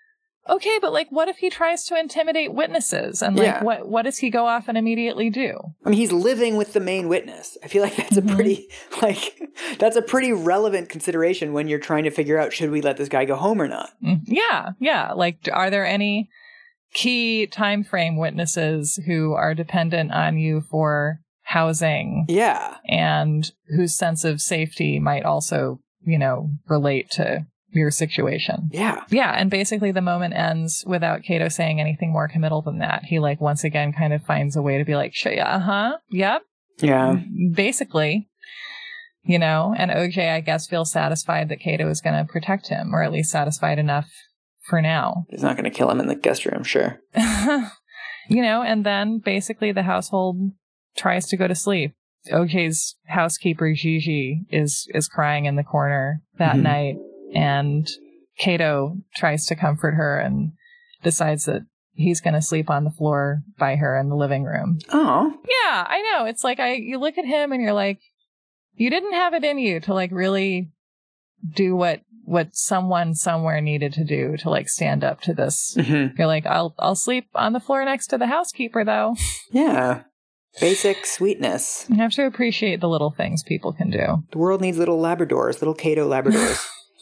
okay, but like, what if he tries to intimidate witnesses? And like, Yeah. what, what does he go off and immediately do? I mean, he's living with the main witness. I feel like that's a Mhm. pretty, like, that's a pretty relevant consideration when you're trying to figure out, should we let this guy go home or not? Mm, Yeah, yeah. Like, are there any key time frame witnesses who are dependent on you for housing Yeah. and whose sense of safety might also, you know, relate to your situation? Yeah. Yeah, and basically the moment ends without Kato saying anything more committal than that. He, like, once again kind of finds a way to be like, sure, yeah, uh-huh, yep, Yeah. basically. You know, and O J, I guess, feels satisfied that Kato is going to protect him, or at least satisfied enough for now. He's not going to kill him in the guest room, sure. You know, and then basically the household tries to go to sleep. O J's housekeeper, Gigi, is is crying in the corner that Mhm. night, and Kato tries to comfort her and decides that he's going to sleep on the floor by her in the living room. Oh. Yeah, I know. It's like, I you look at him and you're like, you didn't have it in you to, like, really do what what someone somewhere needed to do to, like, stand up to this. Mm-hmm. You're like, I'll I'll sleep on the floor next to the housekeeper, though. Yeah. Basic sweetness. You have to appreciate the little things people can do. The world needs little Labradors, little Kato Labradors.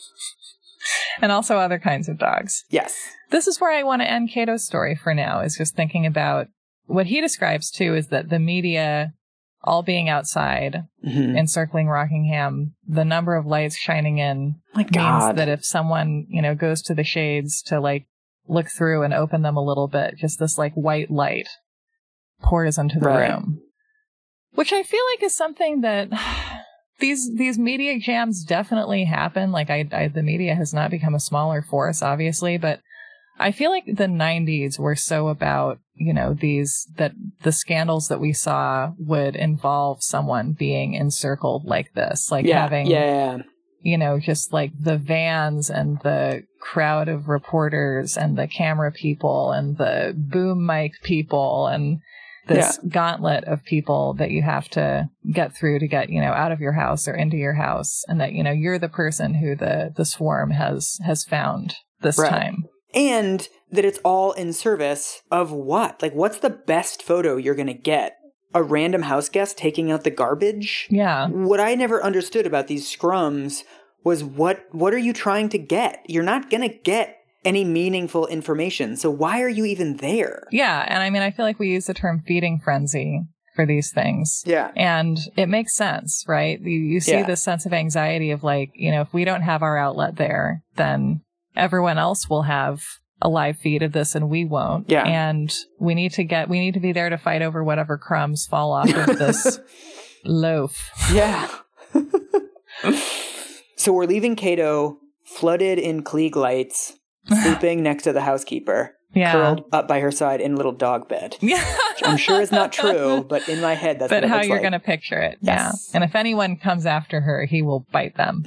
And also other kinds of dogs. Yes. This is where I want to end Kato's story for now, is just thinking about what he describes, too, is that the media all being outside, Mm-hmm. encircling Rockingham, the number of lights shining in My God. means that if someone, you know, goes to the shades to, like, look through and open them a little bit, just this, like, white light pours into the Right. room. Which I feel like is something that these these media jams definitely happen. Like, I, I the media has not become a smaller force, obviously, but I feel like the nineties were so about, you know, these, that the scandals that we saw would involve someone being encircled like this, like yeah. having, Yeah. you know, just like the vans and the crowd of reporters and the camera people and the boom mic people and this gauntlet of people that you have to get through to get, you know, out of your house or into your house. And that, you know, you're the person who the, the swarm has, has found this Right. time. And that it's all in service of what? Like, what's the best photo you're going to get? A random house guest taking out the garbage? Yeah. What I never understood about these scrums was what what are you trying to get? You're not going to get any meaningful information. So why are you even there? Yeah. And I mean, I feel like we use the term feeding frenzy for these things. Yeah. And it makes sense, right? You, you see Yeah. this sense of anxiety of, like, you know, if we don't have our outlet there, then everyone else will have a live feed of this and we won't. Yeah. And we need to get, we need to be there to fight over whatever crumbs fall off of this loaf. Yeah. So we're leaving Kato flooded in Klieg lights, sleeping next to the housekeeper, Yeah. curled up by her side in a little dog bed. Yeah. Which I'm sure is not true, but in my head, that's But what it how looks you're like. going to picture it. Yes. Yeah. And if anyone comes after her, he will bite them.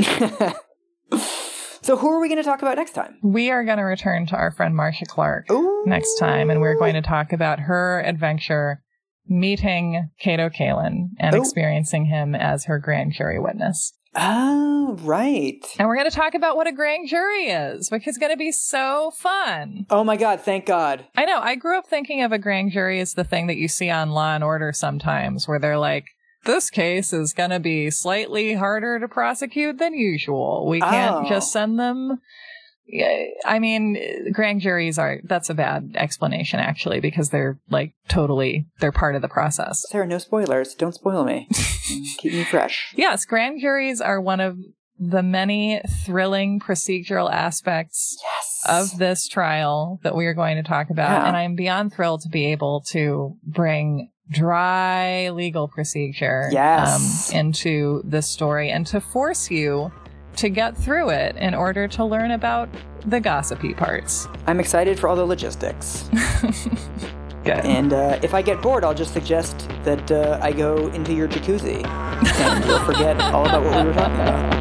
So who are we going to talk about next time? We are going to return to our friend Marcia Clark Ooh. next time, and we're going to talk about her adventure meeting Kato Kaelin and Oh. experiencing him as her grand jury witness. Oh, right. And we're going to talk about what a grand jury is, which is going to be so fun. Oh my God, thank God. I know. I grew up thinking of a grand jury as the thing that you see on Law and Order sometimes, where they're like, this case is going to be slightly harder to prosecute than usual. We can't Oh. just send them. Yeah, I mean, grand juries are, that's a bad explanation, actually, because they're like totally, they're part of the process. Sarah, no spoilers. Don't spoil me. Keep me fresh. Yes, grand juries are one of the many thrilling procedural aspects Yes. of this trial that we are going to talk about. Yeah. And I'm beyond thrilled to be able to bring dry legal procedure Yes. um, into this story and to force you to get through it in order to learn about the gossipy parts. I'm excited for all the logistics. Good. And uh, if I get bored, I'll just suggest that uh, I go into your jacuzzi and you'll forget all about what we were talking about.